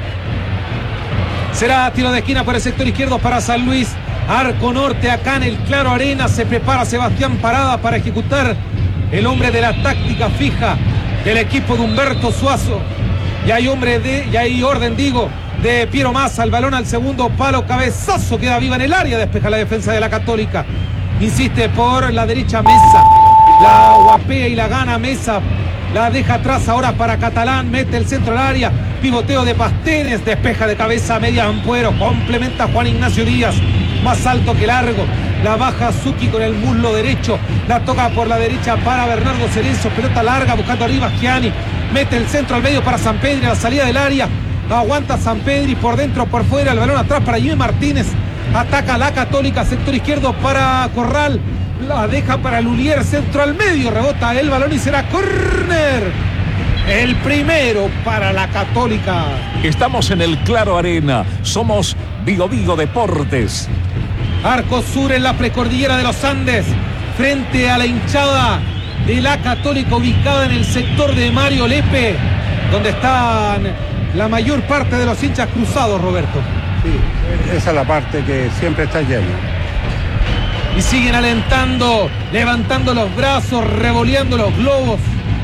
Será tiro de esquina por el sector izquierdo para San Luis. Arco norte acá en el Claro Arena. Se prepara Sebastián Parada para ejecutar el hombre de la táctica fija del equipo de Humberto Suazo. Y hay orden, de Piero Massa. El balón al segundo palo, cabezazo, queda viva en el área, despeja la defensa de la Católica. Insiste por la derecha Mesa, la guapea y la gana Mesa. La deja atrás ahora para Catalán, mete el centro al área, pivoteo de Pastenes, despeja de cabeza media Ampuero, complementa Juan Ignacio Díaz, más alto que largo, la baja Suki con el muslo derecho, la toca por la derecha para Bernardo Cerezo, pelota larga buscando arriba Gianni, mete el centro al medio para Sampedri, a la salida del área, aguanta Sampedri por dentro, por fuera, el balón atrás para Jimmy Martínez, ataca la Católica, sector izquierdo para Corral, la deja para Lulier, centro al medio, rebota el balón y será córner. El primero para la Católica. Estamos en el Claro Arena, somos Bio Deportes. Arco sur en la precordillera de los Andes, frente a la hinchada de la Católica ubicada en el sector de Mario Lepe, donde están la mayor parte de los hinchas cruzados, Roberto. Sí, esa es la parte que siempre está llena. Y siguen alentando, levantando los brazos, revoleando los globos.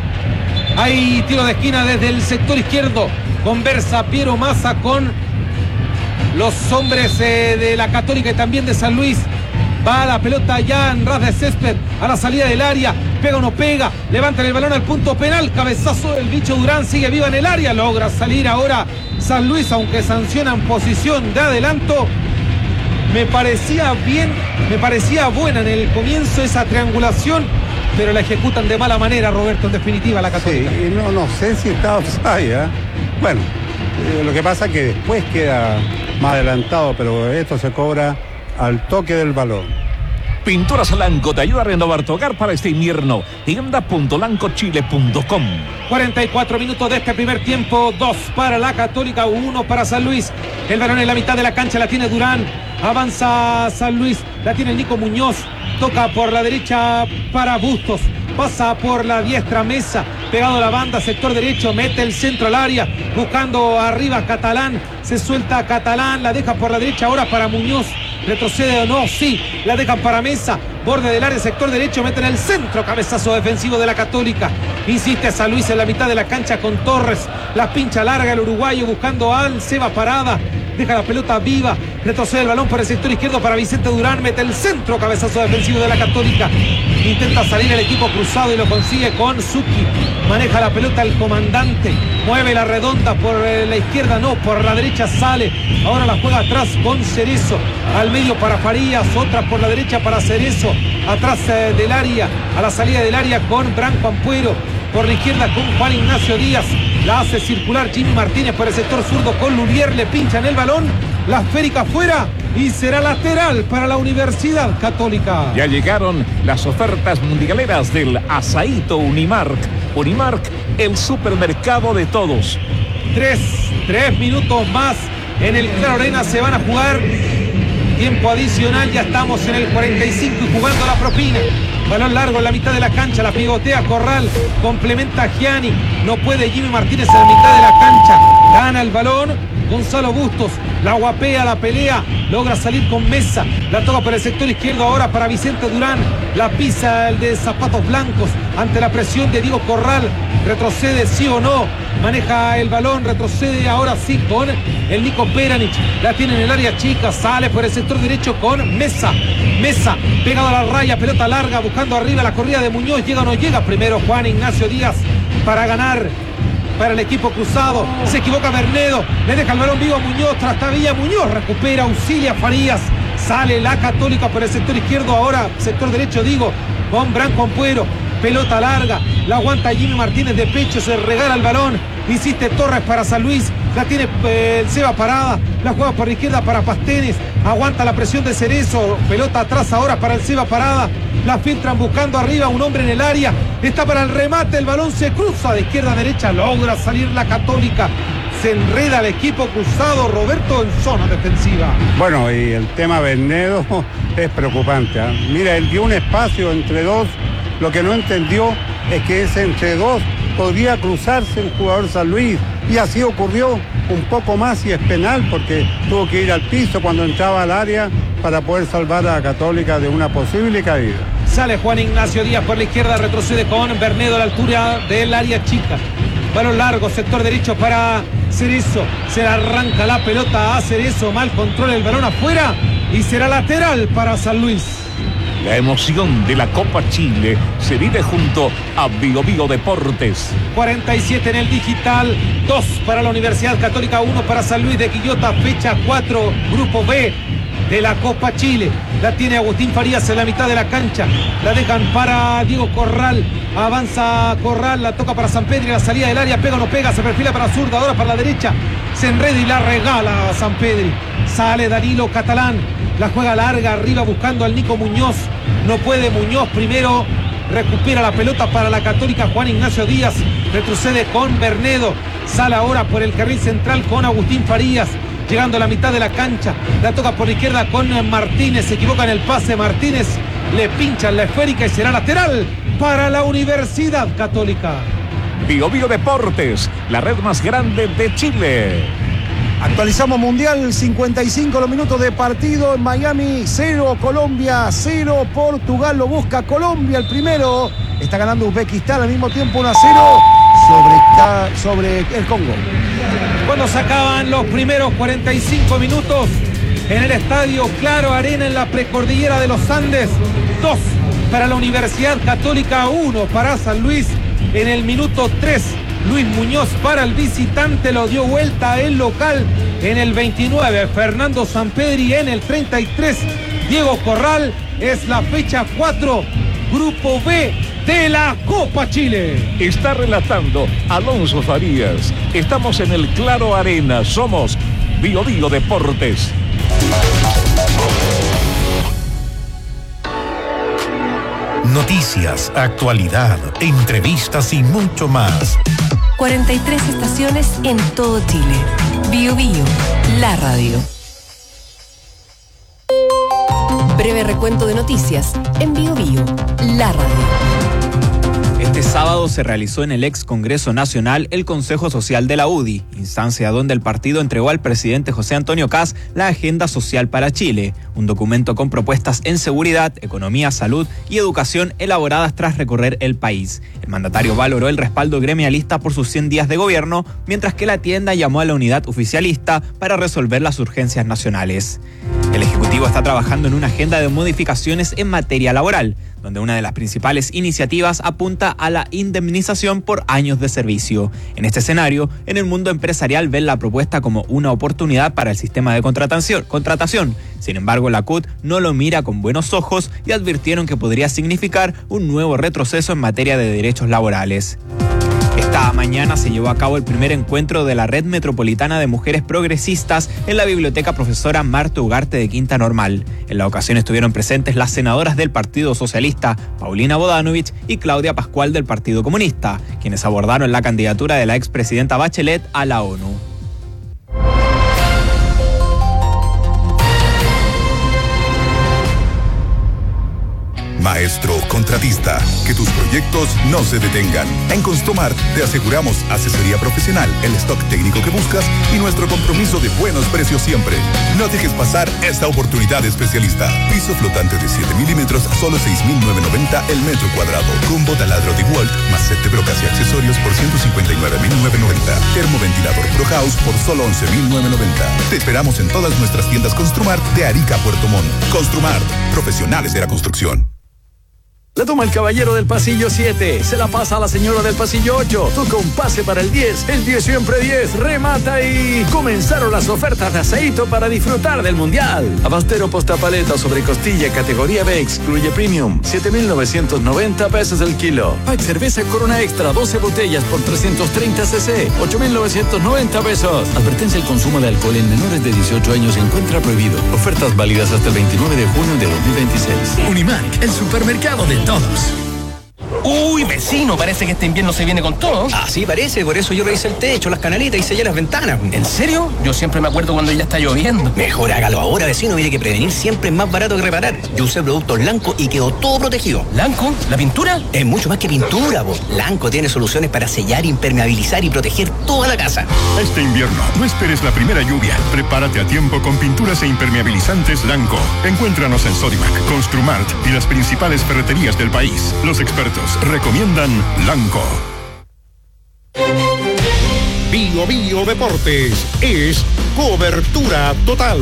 Hay tiro de esquina desde el sector izquierdo. Conversa Piero Massa con los hombres de la Católica y también de San Luis. Va la pelota ya en ras de césped a la salida del área. Pega o no pega. Levantan el balón al punto penal. Cabezazo del bicho Durán. Sigue viva en el área. Logra salir ahora San Luis, aunque sancionan posición de adelanto. Me parecía buena en el comienzo esa triangulación, pero la ejecutan de mala manera, Roberto, en definitiva, la Católica. Sí, y no sé si está offside, ¿eh? Bueno, lo que pasa es que después queda más adelantado, pero esto se cobra al toque del balón. Pinturas Lanco te ayuda a renovar tu hogar para este invierno. Tienda.lancochile.com. 44 minutos de este primer tiempo, 2 para la Católica, 1 para San Luis. El balón en la mitad de la cancha la tiene Durán. Avanza San Luis, la tiene Nico Muñoz. Toca por la derecha para Bustos. Pasa por la diestra Mesa, pegado a la banda, sector derecho, mete el centro al área, buscando arriba Catalán, se suelta Catalán, la deja por la derecha ahora para Muñoz, retrocede o no, sí, la dejan para Mesa, borde del área, sector derecho, mete en el centro, cabezazo defensivo de la Católica, insiste San Luis en la mitad de la cancha con Torres, la pincha larga el uruguayo buscando al Seba Parada, deja la pelota viva, retrocede el balón por el sector izquierdo para Vicente Durán, mete el centro, cabezazo defensivo de la Católica, intenta salir el equipo cruzado y lo consigue con Suki, maneja la pelota el comandante, mueve la redonda por la izquierda, no, por la derecha sale, ahora la juega atrás con Cerezo, al medio para Farías, otra por la derecha para Cerezo, atrás del área, a la salida del área con Branco Ampuero, por la izquierda con Juan Ignacio Díaz, la hace circular Jimmy Martínez por el sector zurdo con Lulier, le pinchan el balón, la esférica fuera y será lateral para la Universidad Católica. Ya llegaron las ofertas mundialeras del Asaíto Unimark. Unimark, el supermercado de todos. 3 minutos más en el Claro Arena se van a jugar Tiempo adicional, ya estamos en el 45 y jugando la propina. Balón largo en la mitad de la cancha, la pivotea Corral, complementa Gianni, no puede Jimmy Martínez en la mitad de la cancha, gana el balón Gonzalo Bustos, la guapea, la pelea, logra salir con Mesa, la toca por el sector izquierdo ahora para Vicente Durán, la pisa el de zapatos blancos ante la presión de Diego Corral, retrocede sí o no, maneja el balón, retrocede ahora sí con el Nico Peranich, la tiene en el área chica, sale por el sector derecho con Mesa, pegado a la raya, pelota larga, buscando arriba la corrida de Muñoz, llega o no llega, primero Juan Ignacio Díaz para ganar para el equipo cruzado, se equivoca Bernedo, le deja el balón vivo a Muñoz, trastabilla Muñoz, recupera, auxilia Farías, sale la Católica por el sector izquierdo, ahora sector derecho digo, con Branco Ampuero, pelota larga, la aguanta Jimmy Martínez de pecho, se regala el balón, insiste Torres para San Luis, la tiene el Seba Parada, la juega por la izquierda para Pastenes, aguanta la presión de Cerezo, pelota atrás ahora para el Seba Parada, la filtran buscando arriba un hombre en el área, está para el remate, el balón se cruza de izquierda a derecha, logra salir la Católica, se enreda el equipo cruzado, Roberto, en zona defensiva. Bueno, y el tema Bernedo es preocupante, ¿eh? Mira, él dio un espacio entre dos, lo que no entendió es que ese entre dos podría cruzarse el jugador San Luis, y así ocurrió un poco más y es penal porque tuvo que ir al piso cuando entraba al área para poder salvar a la Católica de una posible caída. Sale Juan Ignacio Díaz por la izquierda, retrocede con Bernedo a la altura del área chica. Balón largo, sector derecho para Cerezo. Se le arranca la pelota a Cerezo, mal control el balón afuera y será lateral para San Luis. La emoción de la Copa Chile se vive junto a Bio Bio Deportes. 47 en el digital, 2 para la Universidad Católica, 1 para San Luis de Quillota, fecha 4, grupo B de la Copa Chile. La tiene Agustín Farías en la mitad de la cancha, la dejan para Diego Corral, avanza Corral, la toca para San Pedro, la salida del área, pega o no pega, se perfila para zurda, ahora para la derecha, se enreda y la regala a San Pedro. Sale Danilo Catalán, la juega larga arriba buscando al Nico Muñoz, no puede Muñoz, primero recupera la pelota para la Católica Juan Ignacio Díaz, retrocede con Bernedo, sale ahora por el carril central con Agustín Farías, llegando a la mitad de la cancha, la toca por la izquierda con Martínez, se equivoca en el pase Martínez, le pinchan la esférica y será lateral para la Universidad Católica. Bio Bio Deportes, la red más grande de Chile. Actualizamos Mundial, 55 los minutos de partido en Miami, 0 Colombia, 0 Portugal, lo busca Colombia el primero, está ganando Uzbekistán al mismo tiempo 1-0 sobre el Congo. Cuando se acaban los primeros 45 minutos en el estadio Claro Arena en la precordillera de los Andes, 2 para la Universidad Católica, 1 para San Luis en el minuto 3. Luis Muñoz para el visitante, lo dio vuelta el local en el 29, Fernando Sampedri en el 33, Diego Corral, es la fecha 4, Grupo B de la Copa Chile. Está relatando Alonso Farías. Estamos en el Claro Arena, somos Bio Bio Deportes. Noticias, actualidad, entrevistas y mucho más. 43 estaciones en todo Chile. Bio Bio, la radio. Breve recuento de noticias en Bio Bio, la radio. Este sábado se realizó en el ex Congreso Nacional el Consejo Social de la UDI, instancia donde el partido entregó al presidente José Antonio Kast la Agenda Social para Chile, un documento con propuestas en seguridad, economía, salud y educación elaboradas tras recorrer el país. El mandatario valoró el respaldo gremialista por sus 100 días de gobierno, mientras que la tienda llamó a la unidad oficialista para resolver las urgencias nacionales. El Ejecutivo está trabajando en una agenda de modificaciones en materia laboral, donde una de las principales iniciativas apunta a la indemnización por años de servicio. En este escenario, en el mundo empresarial ven la propuesta como una oportunidad para el sistema de contratación. Sin embargo, la CUT no lo mira con buenos ojos y advirtieron que podría significar un nuevo retroceso en materia de derechos laborales. Esta mañana se llevó a cabo el primer encuentro de la Red Metropolitana de Mujeres Progresistas en la Biblioteca Profesora Marta Ugarte de Quinta Normal. En la ocasión estuvieron presentes las senadoras del Partido Socialista, Paulina Bodanovich, y Claudia Pascual del Partido Comunista, quienes abordaron la candidatura de la expresidenta Bachelet a la ONU. Maestro contratista, que tus proyectos no se detengan. En Construmart te aseguramos asesoría profesional, el stock técnico que buscas y nuestro compromiso de buenos precios siempre. No dejes pasar esta oportunidad especialista. Piso flotante de 7 milímetros a solo 6.990 el metro cuadrado. Combo taladro de Walt más set de brocas y accesorios por 159.990. Termoventilador Pro House por solo 11.990. Te esperamos en todas nuestras tiendas Construmart de Arica a Puerto Montt. Construmart, profesionales de la construcción. La toma el caballero del pasillo 7, se la pasa a la señora del pasillo 8, toca un pase para el 10 siempre 10, remata y comenzaron las ofertas de aceito para disfrutar del Mundial. Abastero postapaleta sobre costilla categoría B, excluye premium, 7.990 pesos el kilo. Pack cerveza Corona Extra, 12 botellas por 330 cc, 8.990 pesos. Advertencia: el consumo de alcohol en menores de 18 años se encuentra prohibido. Ofertas válidas hasta el 29 de junio de 2026. Unimark, el supermercado de todos. Uy, vecino, parece que este invierno se viene con todo. Ah, sí, parece, por eso yo revisé el techo, las canaletas y sellé las ventanas. ¿En serio? Yo siempre me acuerdo cuando ya está lloviendo. Mejor hágalo ahora, vecino, mire que prevenir siempre es más barato que reparar. Yo usé productos Lanco y quedó todo protegido. ¿Lanco? ¿La pintura? Es mucho más que pintura, vos. Lanco tiene soluciones para sellar, impermeabilizar y proteger toda la casa. Este invierno, no esperes la primera lluvia. Prepárate a tiempo con pinturas e impermeabilizantes Lanco. Encuéntranos en Sodimac, Construmart y las principales ferreterías del país. Los expertos recomiendan Lanco. Bio Bio Deportes es cobertura total.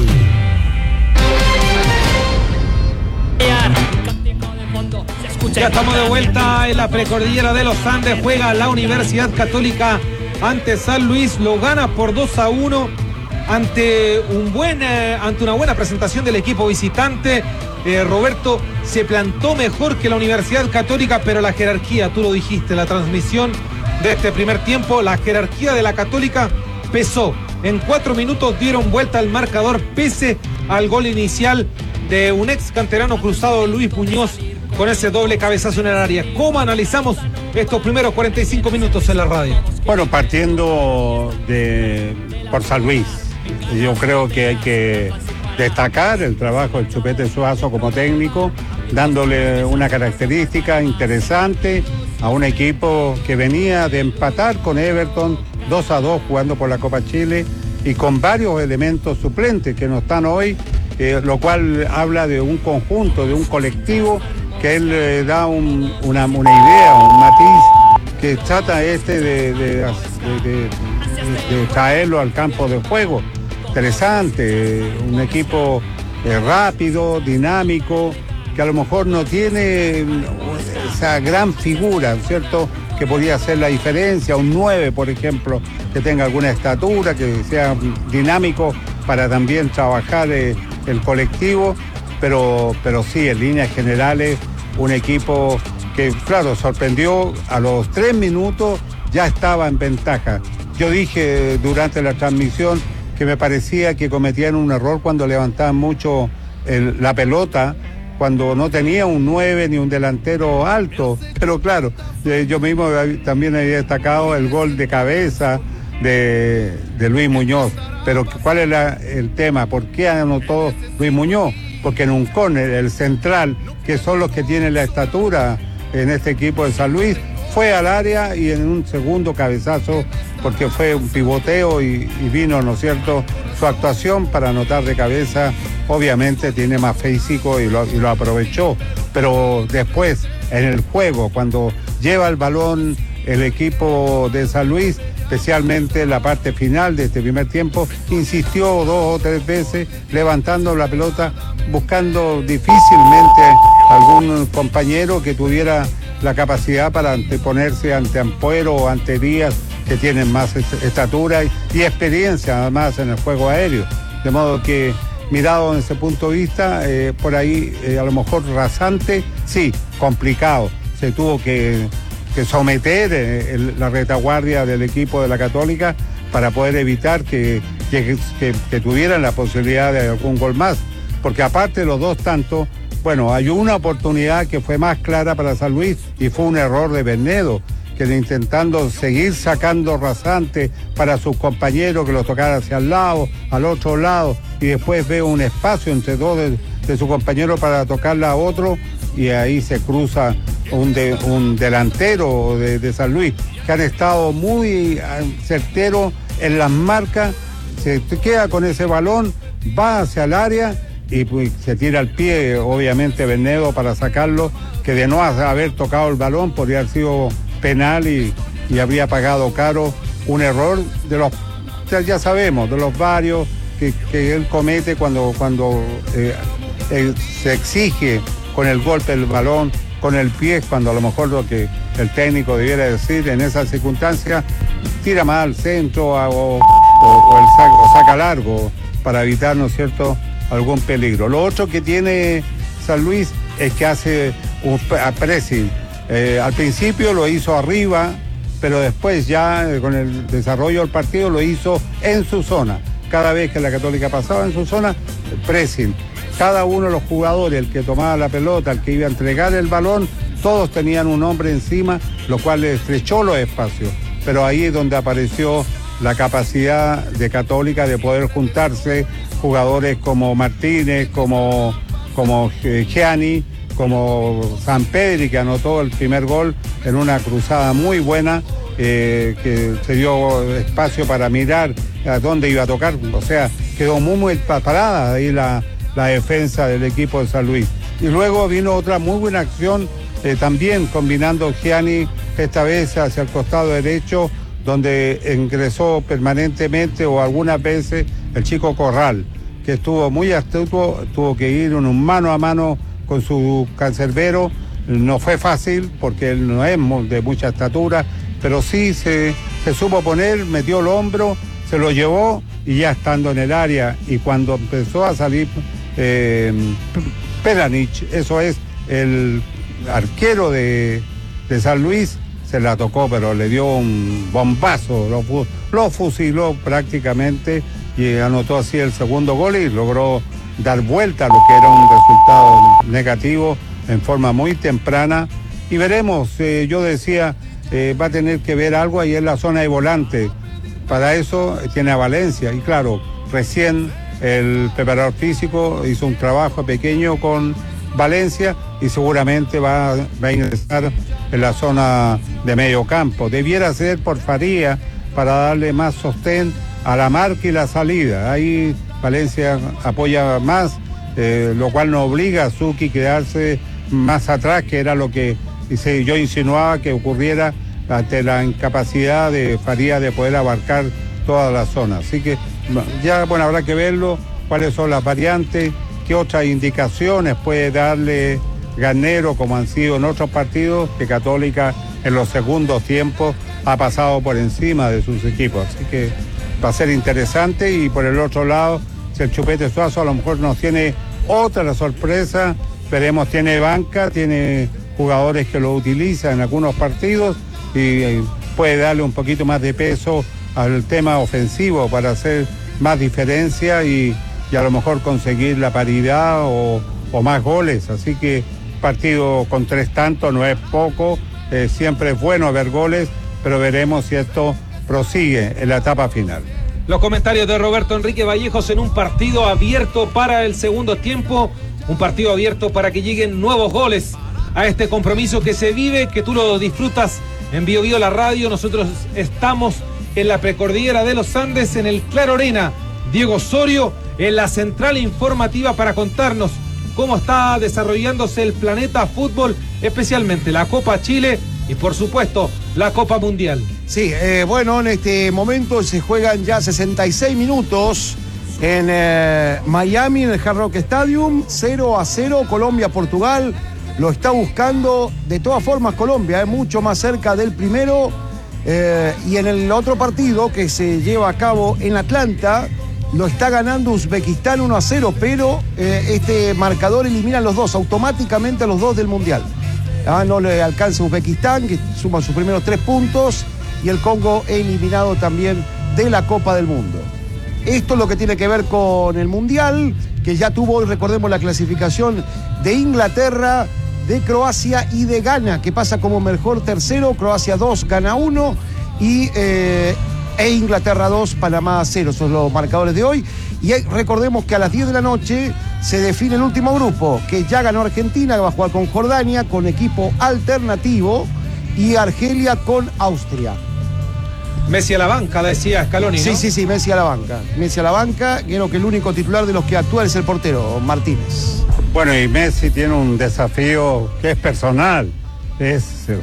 Ya estamos de vuelta en la precordillera de los Andes. Juega la Universidad Católica ante San Luis. Lo gana por 2-1 ante una buena presentación del equipo visitante. Roberto, se plantó mejor que la Universidad Católica, pero la jerarquía, tú lo dijiste, la transmisión de este primer tiempo, la jerarquía de la Católica pesó. En 4 minutos dieron vuelta al marcador pese al gol inicial de un ex canterano cruzado, Luis Muñoz, con ese doble cabezazo en el área. ¿Cómo analizamos estos primeros 45 minutos en la radio? Bueno, partiendo por San Luis, yo creo que hay que destacar el trabajo del Chupete Suazo como técnico, dándole una característica interesante a un equipo que venía de empatar con Everton 2-2 jugando por la Copa Chile y con varios elementos suplentes que no están hoy, lo cual habla de un conjunto, de un colectivo que él da una idea, un matiz que trata de traerlo al campo de juego. Interesante, un equipo rápido, dinámico, que a lo mejor no tiene esa gran figura, ¿cierto?, que podría hacer la diferencia, un 9, por ejemplo, que tenga alguna estatura, que sea dinámico para también trabajar el colectivo, pero sí, en líneas generales, un equipo que, claro, sorprendió, a los 3 minutos ya estaba en ventaja. Yo dije durante la transmisión que me parecía que cometían un error cuando levantaban mucho la pelota, cuando no tenía un 9 ni un delantero alto. Pero claro, yo mismo también había destacado el gol de cabeza de Luis Muñoz. Pero ¿cuál es el tema? ¿Por qué anotó Luis Muñoz? Porque en un córner, el central, que son los que tienen la estatura en este equipo de San Luis, fue al área y en un segundo cabezazo, porque fue un pivoteo y vino, ¿no es cierto?, su actuación para anotar de cabeza. Obviamente tiene más físico y lo aprovechó, pero después en el juego, cuando lleva el balón el equipo de San Luis, especialmente en la parte final de este primer tiempo, insistió 2 o 3 veces levantando la pelota, buscando difícilmente algún compañero que tuviera la capacidad para anteponerse ante Ampuero o ante Díaz, que tienen más estatura y experiencia además en el juego aéreo. De modo que, mirado desde ese punto de vista, por ahí a lo mejor rasante, sí, complicado. Se tuvo que someter la retaguardia del equipo de la Católica para poder evitar que tuvieran la posibilidad de algún gol más. Porque aparte de los dos tantos, bueno, hay una oportunidad que fue más clara para San Luis y fue un error de Bernedo, que intentando seguir sacando rasante para sus compañeros, que los tocara hacia el lado, al otro lado, y después ve un espacio entre dos de su compañero para tocarla a otro, y ahí se cruza un delantero de San Luis, que han estado muy certeros en las marcas, se queda con ese balón, va hacia el área y pues, se tira al pie, obviamente, Venedo para sacarlo, que de no haber tocado el balón podría haber sido penal y habría pagado caro un error de los, ya sabemos, de los varios que él comete cuando se exige con el golpe del balón, con el pie, cuando a lo mejor lo que el técnico debiera decir en esas circunstancias, tira más al centro o saca largo para evitar, ¿no es cierto?, algún peligro. Lo otro que tiene San Luis es que hace un pressing. Al principio lo hizo arriba, pero después ya con el desarrollo del partido lo hizo en su zona. Cada vez que la Católica pasaba en su zona, pressing. Cada uno de los jugadores, el que tomaba la pelota, el que iba a entregar el balón, todos tenían un hombre encima, lo cual le estrechó los espacios. Pero ahí es donde apareció la capacidad de Católica de poder juntarse jugadores como Martínez, como Gianni, como Sampedri, que anotó el primer gol en una cruzada muy buena, que se dio espacio para mirar a dónde iba a tocar. O sea, quedó muy parada ahí la defensa del equipo de San Luis. Y luego vino otra muy buena acción, también combinando Gianni, esta vez hacia el costado derecho, donde ingresó permanentemente o algunas veces el chico Corral, que estuvo muy astuto, tuvo que ir en un mano a mano con su cancerbero. No fue fácil porque él no es de mucha estatura, pero sí se supo poner, metió el hombro, se lo llevó y ya estando en el área, y cuando empezó a salir Peranich, eso es el arquero de San Luis, se la tocó, pero le dio un bombazo, lo fusiló prácticamente y anotó así el segundo gol y logró dar vuelta a lo que era un resultado negativo en forma muy temprana. Y veremos, yo decía, va a tener que ver algo ahí en la zona de volante. Para eso tiene a Valencia, y claro, recién el preparador físico hizo un trabajo pequeño con Valencia y seguramente va a ingresar en la zona de medio campo. Debiera ser por Faría para darle más sostén a la marca y la salida. Ahí Valencia apoya más, lo cual no obliga a Zucchi a quedarse más atrás, que era lo que yo insinuaba que ocurriera ante la incapacidad de Faría de poder abarcar toda la zona. Así que ya, bueno, habrá que verlo, cuáles son las variantes, qué otras indicaciones puede darle Garnero, como han sido en otros partidos, que Católica en los segundos tiempos ha pasado por encima de sus equipos. Así que va a ser interesante. Y por el otro lado, si el Chupete Suazo a lo mejor nos tiene otra sorpresa, veremos, tiene banca, tiene jugadores que lo utilizan en algunos partidos y puede darle un poquito más de peso al tema ofensivo para hacer más diferencia y a lo mejor conseguir la paridad o más goles. Así que partido con 3 tantos no es poco, siempre es bueno ver goles, pero veremos si esto prosigue en la etapa final. Los comentarios de Roberto Enrique Vallejos en un partido abierto para el segundo tiempo, un partido abierto para que lleguen nuevos goles a este compromiso que se vive, que tú lo disfrutas en Bio Bio la radio. Nosotros estamos en la precordillera de los Andes, en el Claro Arena. Diego Osorio en la central informativa para contarnos cómo está desarrollándose el planeta fútbol, especialmente la Copa Chile y por supuesto la Copa Mundial. Sí, bueno, en este momento se juegan ya 66 minutos en Miami, en el Hard Rock Stadium, 0-0, Colombia-Portugal. Lo está buscando de todas formas Colombia, mucho más cerca del primero. Y en el otro partido que se lleva a cabo en Atlanta, lo está ganando Uzbekistán 1-0, pero este marcador elimina a los dos, automáticamente a los dos del Mundial. No le alcanza Uzbekistán, que suma sus primeros 3 puntos, y el Congo eliminado también de la Copa del Mundo. Esto es lo que tiene que ver con el Mundial, que ya tuvo, recordemos, la clasificación de Inglaterra, de Croacia y de Ghana, que pasa como mejor tercero. Croacia 2, Ghana 1, y e Inglaterra 2, Panamá 0. Son los marcadores de hoy. Y recordemos que a las 10 de la noche se define el último grupo, que ya ganó Argentina, que va a jugar con Jordania, con equipo alternativo, y Argelia con Austria. Messi a la banca, decía Scaloni, ¿no? Sí, Messi a la banca. Messi a la banca, creo que el único titular de los que actúa es el portero, Martínez. Bueno, y Messi tiene un desafío que es personal, es